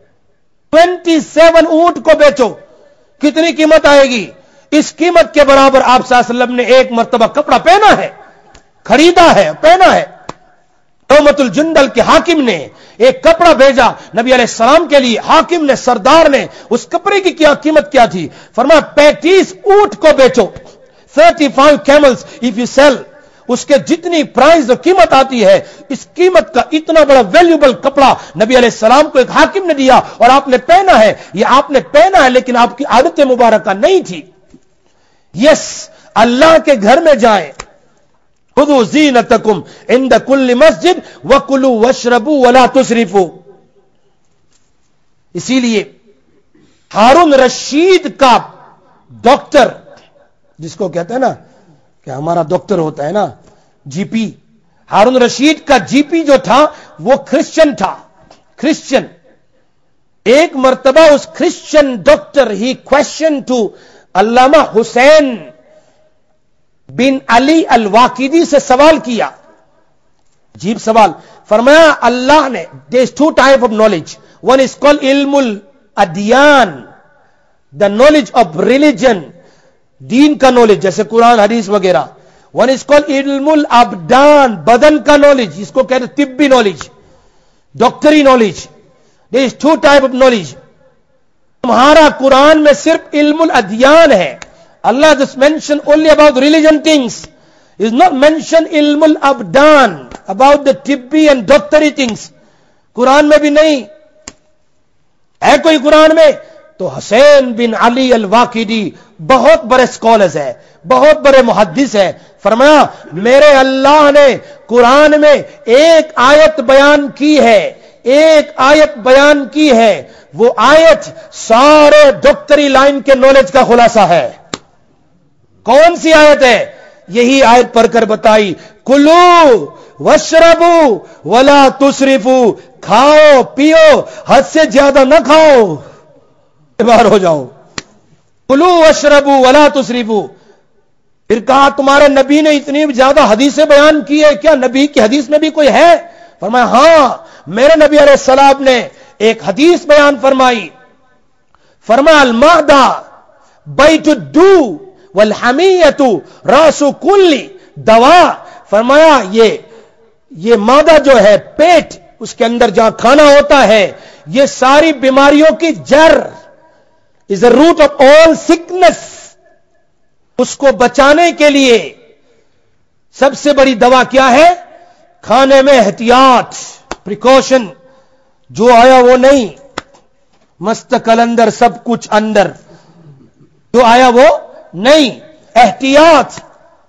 27 اونٹ کو بیچو کتنی قیمت آئے گی؟ اس قیمت کے برابر آپ صلی اللہ علیہ وسلم نے ایک مرتبہ کپڑا پہنا ہے، خریدا ہے، پہنا ہے. تومت الجندل کے حاکم نے ایک کپڑا بھیجا نبی علیہ السلام کے لیے، حاکم نے، سردار نے، اس کپڑے کی کیا قیمت کیا تھی؟ فرمایا 35 اونٹ کو بیچو، 35 camels if you sell. اس کے جتنی پرائز اور قیمت آتی ہے، اس قیمت کا اتنا بڑا ویلیوبل کپڑا نبی علیہ السلام کو ایک حاکم نے دیا اور آپ نے پہنا ہے. یہ آپ نے پہنا ہے لیکن آپ کی عادت مبارکہ نہیں تھی. یس، اللہ کے گھر میں جائیں، خذوا زینتکم عند کل مسجد وکلوا واشربوا ولا تسرفوا. اسی لیے ہارون رشید کا ڈاکٹر، جس کو کہتے ہیں نا کہ ہمارا ڈاکٹر ہوتا ہے نا جی پی، ہارون رشید کا جی پی جو تھا وہ کرسچن تھا، کرسچن. ایک مرتبہ اس کرسچن ڈاکٹر ہی کوشچن ٹو علامہ حسین بن علی الواقدی سے سوال کیا، عجیب سوال. فرمایا اللہ نے دیر از 2 types of knowledge. One is called ilmul adyan, the knowledge of religion, دین کا نالج جیسے قرآن حدیث وغیرہ. One is called ilmul abdan, بدن کا نالج, جس کو کہتے ہیں طبی نالج, ڈاکٹری knowledge. There is two type of knowledge. تمہارا قرآن میں صرف علم الادیان ہے. اللہ just mention only about religion things. Is not mention علم الابدان, about the طبی and doctory things. قرآن میں بھی نہیں ہے. کوئی قرآن میں تو حسین بن علی الواقدی بہت بڑے اسکالرز ہے, بہت بڑے محدث ہے. فرمایا میرے اللہ نے قرآن میں ایک آیت بیان کی ہے, ایک آیت بیان کی ہے, وہ آیت سارے ڈاکٹری لائن کے نالج کا خلاصہ ہے. کون سی آیت ہے؟ یہی آیت پڑھ کر بتائی, کلو واشربو ولا تسرفو, کھاؤ پیو حد سے زیادہ نہ کھاؤ, بیمار ہو جاؤ. کلو واشربو ولا تسرفو. پھر کہا تمہارے نبی نے اتنی زیادہ حدیثیں بیان کی ہے, کیا نبی کی حدیث میں بھی کوئی ہے؟ فرمایا ہاں, میرے نبی علیہ السلام نے ایک حدیث بیان فرمائی. فرمایا المعدہ بیت الدو والحمیۃ راس کل دوا. فرمایا یہ معدہ جو ہے, پیٹ, اس کے اندر جہاں کھانا ہوتا ہے, یہ ساری بیماریوں کی جڑ, از the root of all sickness. اس کو بچانے کے لیے سب سے بڑی دوا کیا ہے؟ کھانے میں احتیاط, پریکاشن. جو آیا وہ نہیں, مستقل اندر سب کچھ اندر, جو آیا وہ نہیں, احتیاط.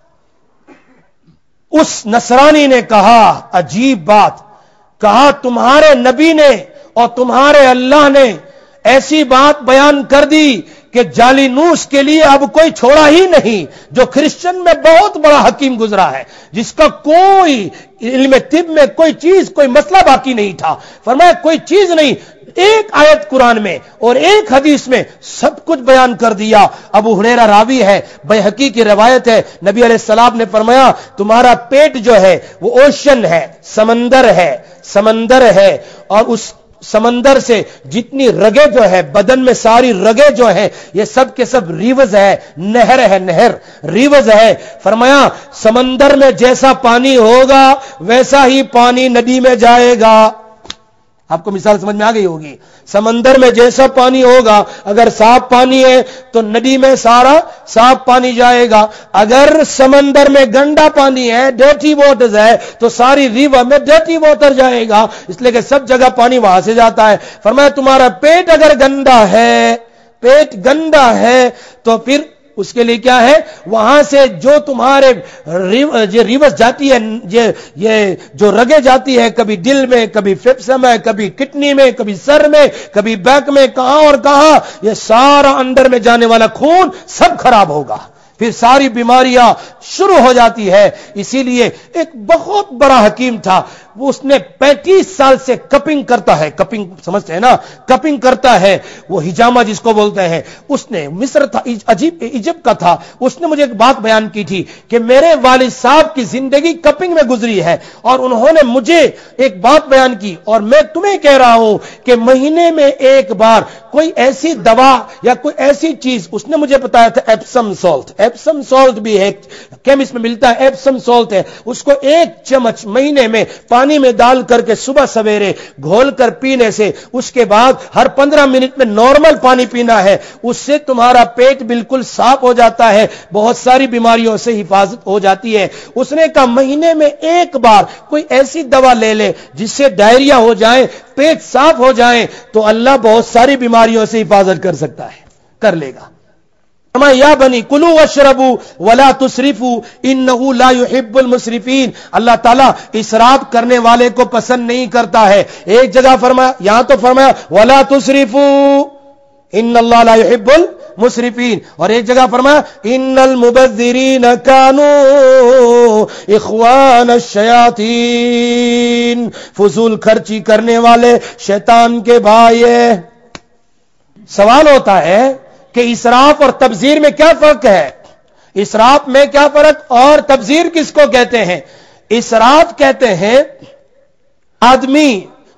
اس نصرانی نے کہا, عجیب بات کہا, تمہارے نبی نے اور تمہارے اللہ نے ایسی بات بیان کر دی کہ جالینوس کے لیے اب کوئی چھوڑا ہی نہیں, جو کرسچن میں بہت بڑا حکیم گزرا ہے, جس کا کوئی علم طب میں کوئی چیز, کوئی مسئلہ باقی نہیں تھا. فرمایا کوئی چیز نہیں, ایک آیت قرآن میں اور ایک حدیث میں سب کچھ بیان کر دیا. ابو ہریرہ راوی ہے, بیہقی کی روایت ہے, نبی علیہ السلام نے فرمایا تمہارا پیٹ جو ہے وہ اوشن ہے, سمندر ہے, اور اس سمندر سے جتنی رگیں جو ہے بدن میں, ساری رگیں جو ہیں یہ سب کے سب ریوز ہے, نہر ریوز ہے. فرمایا سمندر میں جیسا پانی ہوگا ویسا ہی پانی ندی میں جائے گا. آپ کو مثال سمجھ میں آ گئی ہوگی. سمندر میں جیسا پانی ہوگا, اگر صاف پانی ہے تو ندی میں سارا صاف پانی جائے گا. اگر سمندر میں گندا پانی ہے, ڈرٹی واٹر ہے, تو ساری ریور میں ڈرٹی واٹر جائے گا, اس لیے کہ سب جگہ پانی وہاں سے جاتا ہے. فرمایا تمہارا پیٹ اگر گندا ہے تو پھر اس کے لیے کیا ہے, وہاں سے جو تمہارے ریورس جاتی ہے, یہ جو رگیں جاتی ہے, کبھی دل میں, کبھی پھیپھڑے میں, کبھی کڈنی میں, کبھی سر میں, کبھی بیک میں, کہاں اور کہاں, یہ سارا اندر میں جانے والا خون سب خراب ہوگا, پھر ساری بیماریاں شروع ہو جاتی ہے. اسی لیے ایک بہت بڑا حکیم تھا, وہ اس نے 35 سال سے کپنگ کرتا ہے, کپنگ سمجھتے ہیں نا, کپنگ کرتا ہے, وہ ہجامہ جس کو بولتے ہیں. اس نے مصر تھا, عجیب ایجپٹ کا تھا. اس نے مجھے ایک بات بیان کی تھی کہ میرے والد صاحب کی زندگی کپنگ میں گزری ہے, اور انہوں نے مجھے ایک بات بیان کی, اور میں تمہیں کہہ رہا ہوں کہ مہینے میں ایک بار کوئی ایسی دوا یا کوئی ایسی چیز, اس نے مجھے بتایا تھا ایپسم سالٹ بھی ہے, کیمسٹ میں ملتا ہے, ایپسم سالٹ ہے, اس کو 1 چمچ مہینے میں پانی میں ڈال کر کے صبح سویرے گھول کر پینے سے, اس کے بعد ہر 15 منٹ میں نارمل پانی پینا ہے, اس سے تمہارا پیٹ بالکل صاف ہو جاتا ہے, بہت ساری بیماریوں سے حفاظت ہو جاتی ہے. اس نے کہا مہینے میں ایک بار کوئی ایسی دوا لے لے جس سے ڈائریا ہو جائے, پیٹ صاف ہو جائے, تو اللہ بہت ساری بیماریوں سے حفاظت کر سکتا ہے, کر لے گا. یا بنی کلو واشربوا ولا تسرفوا انه لا يحب المسرفين. اللہ تعالیٰ اسراف کرنے والے کو پسند نہیں کرتا ہے. ایک جگہ فرمایا, یہاں تو فرمایا ولا تسرفوا ان اللہ لا يحب المسرفين, اور ایک جگہ فرمایا ان المبذرین كانوا اخوان الشیاطین, فضول خرچی کرنے والے شیطان کے بھائی ہیں. سوال ہوتا ہے کہ اسراف اور تبذیر میں کیا فرق ہے؟ اسراف میں کیا فرق اور تبذیر کس کو کہتے ہیں؟ اسراف کہتے ہیں آدمی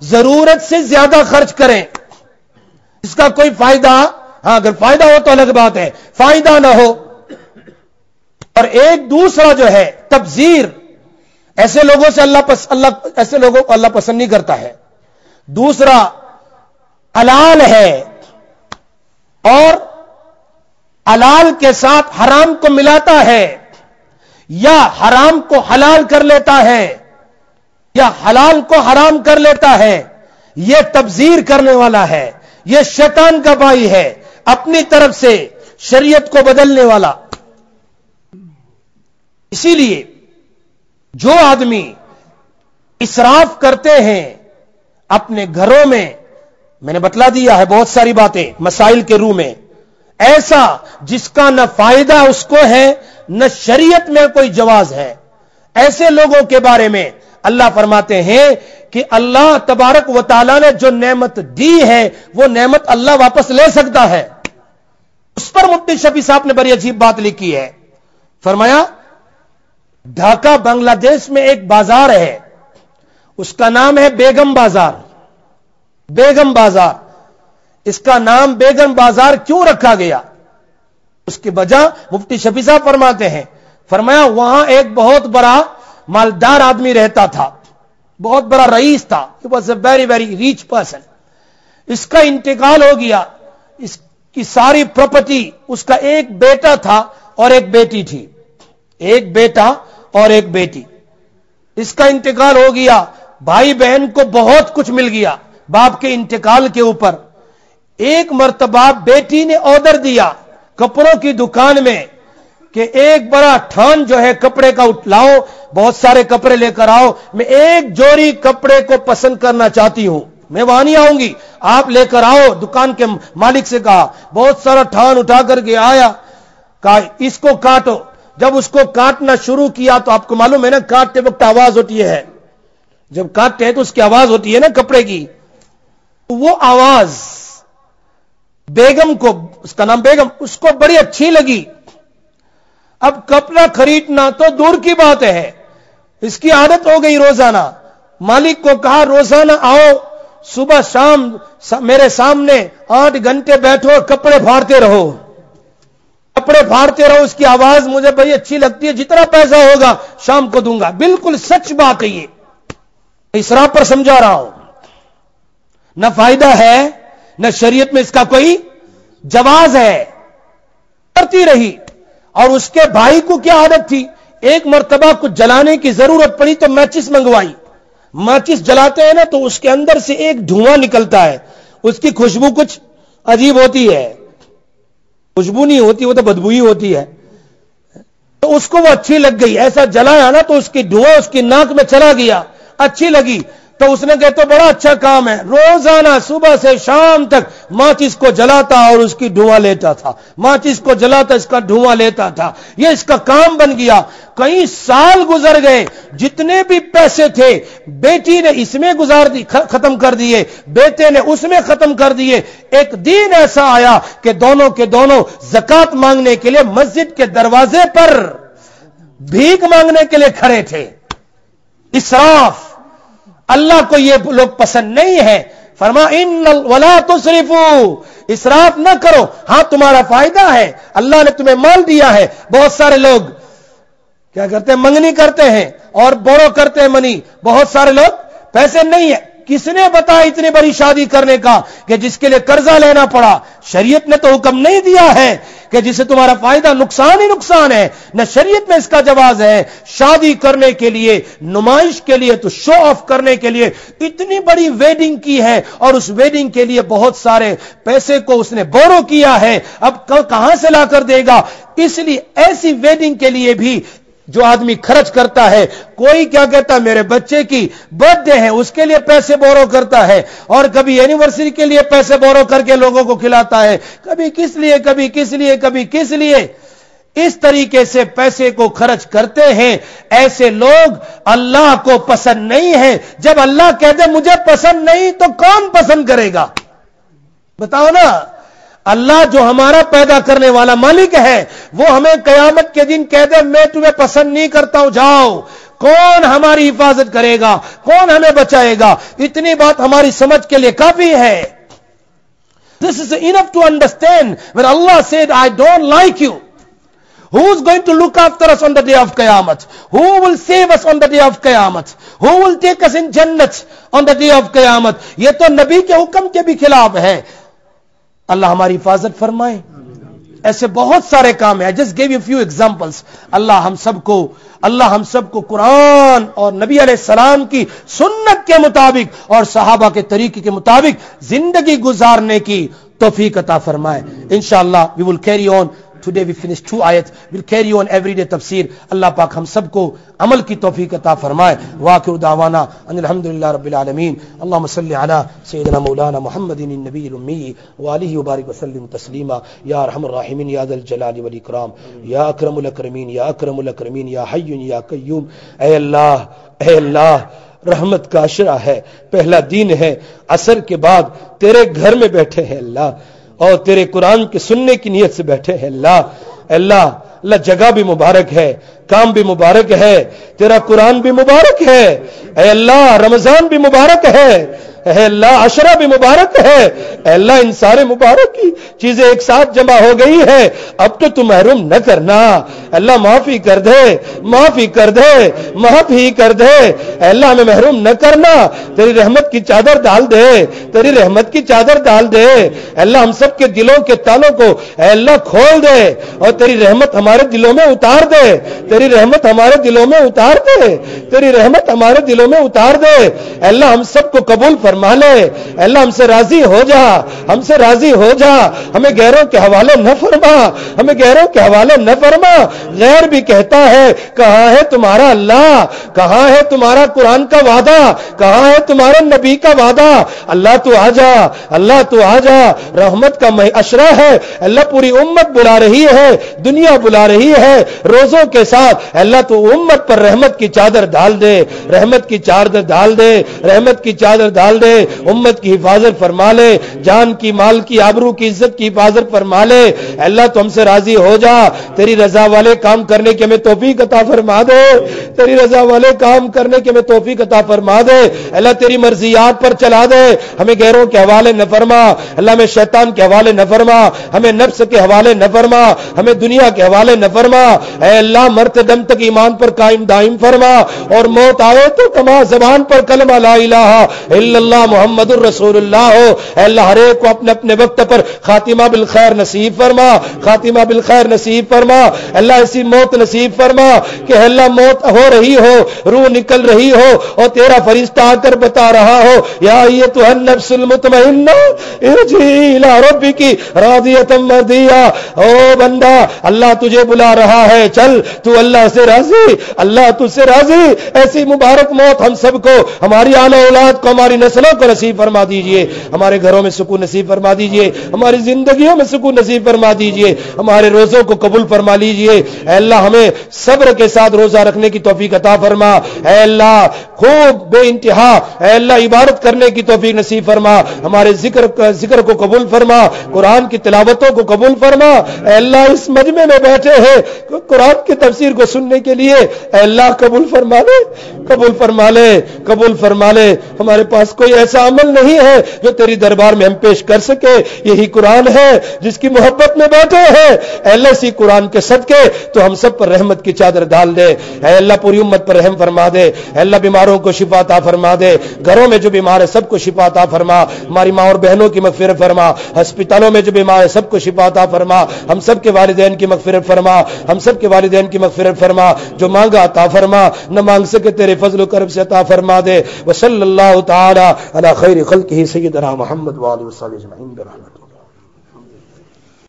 ضرورت سے زیادہ خرچ کریں، اس کا کوئی فائدہ، ہاں اگر فائدہ ہو تو الگ بات ہے، فائدہ نہ ہو۔ اور ایک دوسرا جو ہے تبذیر، ایسے لوگوں سے ایسے لوگوں کو اللہ پسند نہیں کرتا ہے۔ دوسرا حلال ہے اور حلال کے ساتھ حرام کو ملاتا ہے، یا حرام کو حلال کر لیتا ہے، یا حلال کو حرام کر لیتا ہے، یہ تبذیر کرنے والا ہے، یہ شیطان کا بھائی ہے، اپنی طرف سے شریعت کو بدلنے والا۔ اسی لیے جو آدمی اسراف کرتے ہیں اپنے گھروں میں نے بتلا دیا ہے بہت ساری باتیں مسائل کے روح میں، ایسا جس کا نہ فائدہ اس کو ہے نہ شریعت میں کوئی جواز ہے، ایسے لوگوں کے بارے میں اللہ فرماتے ہیں کہ اللہ تبارک و تعالی نے جو نعمت دی ہے وہ نعمت اللہ واپس لے سکتا ہے۔ اس پر مفتی شفیع صاحب نے بڑی عجیب بات لکھی ہے، فرمایا ڈھاکہ بنگلہ دیش میں ایک بازار ہے، اس کا نام ہے بیگم بازار۔ بیگم بازار، اس کا نام بیگم بازار کیوں رکھا گیا؟ اس کی وجہ مفتی شفیع صاحب فرماتے ہیں، فرمایا وہاں ایک بہت بڑا مالدار آدمی رہتا تھا، بہت بڑا رئیس تھا، he was a very very rich person۔ اس کا انتقال ہو گیا، اس کی ساری پراپرٹی، اس کا ایک بیٹا تھا اور ایک بیٹی تھی، ایک بیٹا اور ایک بیٹی۔ اس کا انتقال ہو گیا، بھائی بہن کو بہت کچھ مل گیا باپ کے انتقال کے اوپر۔ ایک مرتبہ بیٹی نے آرڈر دیا کپڑوں کی دکان میں کہ ایک بڑا تھان جو ہے کپڑے کا لاؤ، بہت سارے کپڑے لے کر آؤ، میں ایک جوڑی کپڑے کو پسند کرنا چاہتی ہوں، میں وہاں نہیں آؤں گی، آپ لے کر آؤ۔ دکان کے مالک سے کہا، بہت سارا تھان اٹھا کر کے آیا، کہا اس کو کاٹو۔ جب اس کو کاٹنا شروع کیا تو آپ کو معلوم ہے نا کاٹتے وقت آواز ہوتی ہے، جب کاٹتے ہیں تو اس کی آواز ہوتی ہے نا کپڑے کی، وہ آواز بیگم کو، اس کا نام بیگم، اس کو بڑی اچھی لگی۔ اب کپڑا خریدنا تو دور کی بات ہے، اس کی عادت ہو گئی روزانہ۔ مالک کو کہا روزانہ آؤ، صبح شام میرے سامنے 8 گھنٹے بیٹھو اور کپڑے پھاڑتے رہو، کپڑے پھاڑتے رہو، اس کی آواز مجھے بڑی اچھی لگتی ہے، جتنا پیسہ ہوگا شام کو دوں گا۔ بالکل سچ بات ہے، یہ اسراف پر سمجھا رہا ہوں، نہ فائدہ ہے نہ شریعت میں اس کا کوئی جواز ہے۔ کرتی رہی، اور اس کے بھائی کو کیا عادت تھی، ایک مرتبہ کچھ جلانے کی ضرورت پڑی تو ماچس منگوائی۔ ماچس جلاتے ہیں نا تو اس کے اندر سے ایک دھواں نکلتا ہے، اس کی خوشبو کچھ عجیب ہوتی ہے، خوشبو نہیں ہوتی، وہ تو بدبو ہی ہوتی ہے۔ تو اس کو وہ اچھی لگ گئی، ایسا جلایا نا تو اس کی دھواں اس کی ناک میں چلا گیا، اچھی لگی تو اس نے کہا تو بڑا اچھا کام ہے، روزانہ صبح سے شام تک ماچس کو جلاتا اور اس کی دھواں لیتا تھا، ماچس کو جلاتا اس کا دھواں لیتا تھا، یہ اس کا کام بن گیا۔ کئی سال گزر گئے، جتنے بھی پیسے تھے بیٹی نے اس میں ختم کر دیے، بیٹے نے اس میں ختم کر دیے۔ ایک دن ایسا آیا کہ دونوں کے دونوں زکات مانگنے کے لیے مسجد کے دروازے پر بھیک مانگنے کے لیے کھڑے تھے۔ اسراف، اللہ کو یہ لوگ پسند نہیں ہے، فرما ان ولا تسرفوا، اسراف نہ کرو، ہاں تمہارا فائدہ ہے، اللہ نے تمہیں مال دیا ہے۔ بہت سارے لوگ کیا کرتے ہیں، منگنی کرتے ہیں اور بورو کرتے ہیں منی، بہت سارے لوگ پیسے نہیں ہے۔ کس نے بتایا اتنی بڑی شادی کرنے کا کہ جس کے لیے قرضہ لینا پڑا؟ شریعت نے تو حکم نہیں دیا ہے کہ جس سے تمہارا فائدہ، نقصان ہی نقصان ہے، نہ شریعت میں اس کا جواز ہے۔ شادی کرنے کے لیے، نمائش کے لیے، تو شو آف کرنے کے لیے اتنی بڑی ویڈنگ کی ہے، اور اس ویڈنگ کے لیے بہت سارے پیسے کو اس نے بورو کیا ہے، اب کہاں سے لا کر دے گا؟ اس لیے ایسی ویڈنگ کے لیے بھی جو آدمی خرچ کرتا ہے، کوئی کیا کہتا ہے میرے بچے کی برتھ ڈے ہے اس کے لیے پیسے بورو کرتا ہے، اور کبھی اینیورسری کے لیے پیسے بورو کر کے لوگوں کو کھلاتا ہے، کبھی کس لیے کبھی کس لیے کبھی کس لیے، اس طریقے سے پیسے کو خرچ کرتے ہیں۔ ایسے لوگ اللہ کو پسند نہیں ہے۔ جب اللہ کہتے مجھے پسند نہیں تو کون پسند کرے گا؟ بتاؤ نا، اللہ جو ہمارا پیدا کرنے والا مالک ہے وہ ہمیں قیامت کے دن کہہ دے میں تمہیں پسند نہیں کرتا ہوں جاؤ، کون ہماری حفاظت کرے گا، کون ہمیں بچائے گا؟ اتنی بات ہماری سمجھ کے لیے کافی ہے. This is enough to understand when Allah said, I don't like you. Who is going to look after us on the day of Qiyamah? Who will save us on the day of Qiyamah? Who will take us in Jannat on the day of Qiyamah? یہ تو نبی کے حکم کے بھی خلاف ہے. اللہ ہماری حفاظت فرمائے. ایسے بہت سارے کام ہیں. I just gave you a few examples. اللہ ہم سب کو قرآن اور نبی علیہ السلام کی سنت کے مطابق اور صحابہ کے طریقے کے مطابق زندگی گزارنے کی توفیق عطا فرمائے. انشاءاللہ we will carry on. Today we finished 2 ayat. We'll carry on every day tafsir. اللہ پاک ہم سب کو عمل کی توفیق عطا فرمائے. واخر دعوانا ان الحمدللہ رب العالمین. اللهم صل علی سیدنا مولانا محمد النبی الامی وآلہ وبارک وسلم تسلیما. یا ارحم الراحمین یا ذا الجلال والاکرام یا اکرم الاکرمین یا اکرم الاکرمین یا حی یا قیوم. اے اللہ رحمت کا عشرہ ہے، پہلا دن ہے، عصر کے بعد تیرے گھر میں بیٹھے ہیں اللہ، اور تیرے قرآن کے سننے کی نیت سے بیٹھے ہیں اللہ جگہ بھی مبارک ہے، کام بھی مبارک ہے، تیرا قرآن بھی مبارک ہے. اے اللہ رمضان بھی مبارک ہے، اے اللہ عشرہ بھی مبارک ہے. اے اللہ ان سارے مبارک کی چیزیں ایک ساتھ جمع ہو گئی ہے، اب تو تم محروم نہ کرنا. اللہ معافی کر دے، معافی کر دے، معافی کر دے. اے اللہ ہمیں محروم نہ کرنا، تیری رحمت کی چادر ڈال دے، تیری رحمت کی چادر ڈال دے. اے اللہ ہم سب کے دلوں کے تالوں کو اے اللہ کھول دے اور تیری رحمت ہمارے دلوں میں اتار دے، تیری رحمت ہمارے دلوں میں اتار دے، تیری رحمت ہمارے دلوں میں اتار دے. اے اللہ ہم سب کو قبول فرما لے. اے اللہ ہم سے راضی ہو جا، ہم سے راضی ہو جا. ہمیں غیروں کے حوالے نہ فرما، ہمیں غیروں کے حوالے نہ فرما. غیر بھی کہتا ہے کہاں ہے تمہارا اللہ، کہاں ہے تمہارا قرآن کا وعدہ، کہاں ہے تمہارے نبی کا وعدہ. اللہ تو آ جا، اللہ تو آ جا. رحمت کا عشرہ ہے، اللہ پوری امت بلا رہی ہے، دنیا بلا رہی ہے روزوں کے ساتھ. اللہ تو امت پر رحمت کی چادر ڈال دے، رحمت کی چادر ڈال دے، رحمت کی چادر ڈال دے. امت کی حفاظت فرما لے، جان کی، مال کی، آبرو کی، عزت کی حفاظت فرما لے. اللہ تو ہم سے راضی ہو جا. تیری رضا والے کام کرنے کی ہمیں توفیق عطا فرما دے، تیری رضا والے کام کرنے کی ہمیں توفیق عطا فرما دے. اللہ تیری مرضیات پر چلا دے، ہمیں غیروں کے حوالے نہ فرما. اللہ ہمیں شیطان کے حوالے نہ فرما، ہمیں نفس کے حوالے نہ فرما، ہمیں دنیا کے حوالے نہ فرما. اے اللہ مرتے دم تک ایمان پر قائم دائم فرما، اور موت آئے تو کما زبان پر کلمہ لا الہ الا اللہ محمد الرسول اللہ ہو. اے اللہ ہر ایک کو اپنے اپنے وقت پر خاتمہ بالخیر نصیب فرما، خاتمہ بالخیر نصیب فرما. اللہ ایسی موت نصیب فرما کہ اللہ موت ہو رہی ہو، روح نکل رہی ہو اور تیرا فرشتہ آ کر بتا رہا ہو یا ایتھا النفس المطمئنہ ارجعی الی ربک راضیۃ مرضیہ. او بندہ اللہ تجھے بلا رہا ہے، چل تو اللہ سے راضی، اللہ تجھ سے راضی. ایسی مبارک موت ہم سب کو، ہماری آنے اولاد کو، ہماری نسلوں کو نصیب فرما دیجئے. ہمارے گھروں میں سکون نصیب فرما دیجئے، ہماری زندگیوں میں سکون نصیب فرما دیجئے. ہمارے روزوں کو قبول فرما لیجئے. اے اللہ ہمیں صبر کے ساتھ روزہ رکھنے کی توفیق عطا فرما. اے اللہ خوب بے انتہا اے اللہ عبادت کرنے کی توفیق نصیب فرما. ہمارے ذکر کو قبول فرما، قرآن کی تلاوتوں کو قبول فرما. اے اللہ اس مجمع میں بیٹھے ہیں قرآن کی تفسیر کو سننے کے لیے، اے اللہ قبول فرما لے، قبول فرما لے، قبول فرما لے. ہمارے پاس کوئی ایسا عمل نہیں ہے جو تیری دربار میں ہم پیش کر سکے، یہی قرآن ہے جس کی محبت میں بیٹھے ہیں. اے اللہ اسی قرآن کے صدقے تو ہم سب پر رحمت کی چادر ڈال دے. اے اللہ پوری امت پر رحم فرما دے. اے اللہ بیماروں کو شفا عطا فرما دے، گھروں میں جو بیمار ہے سب کو شفا عطا فرما. ہماری ماں اور بہنوں کی مغفرت فرما، ہسپتالوں میں جو بیمار ہے سب کو شفا عطا فرما. ہم سب کے والدین کی مغفرت فرما، ہم سب کے والدین کی مغفرت فرما. جو مانگا عطا فرما، نہ مانگ سکے تیرے فضل و کرم سے عطا فرما دے. وصلی اللہ تعالی علی خیر خلقہ سیدنا محمد وآلہ وصحبہ اجمعین برحمتہ.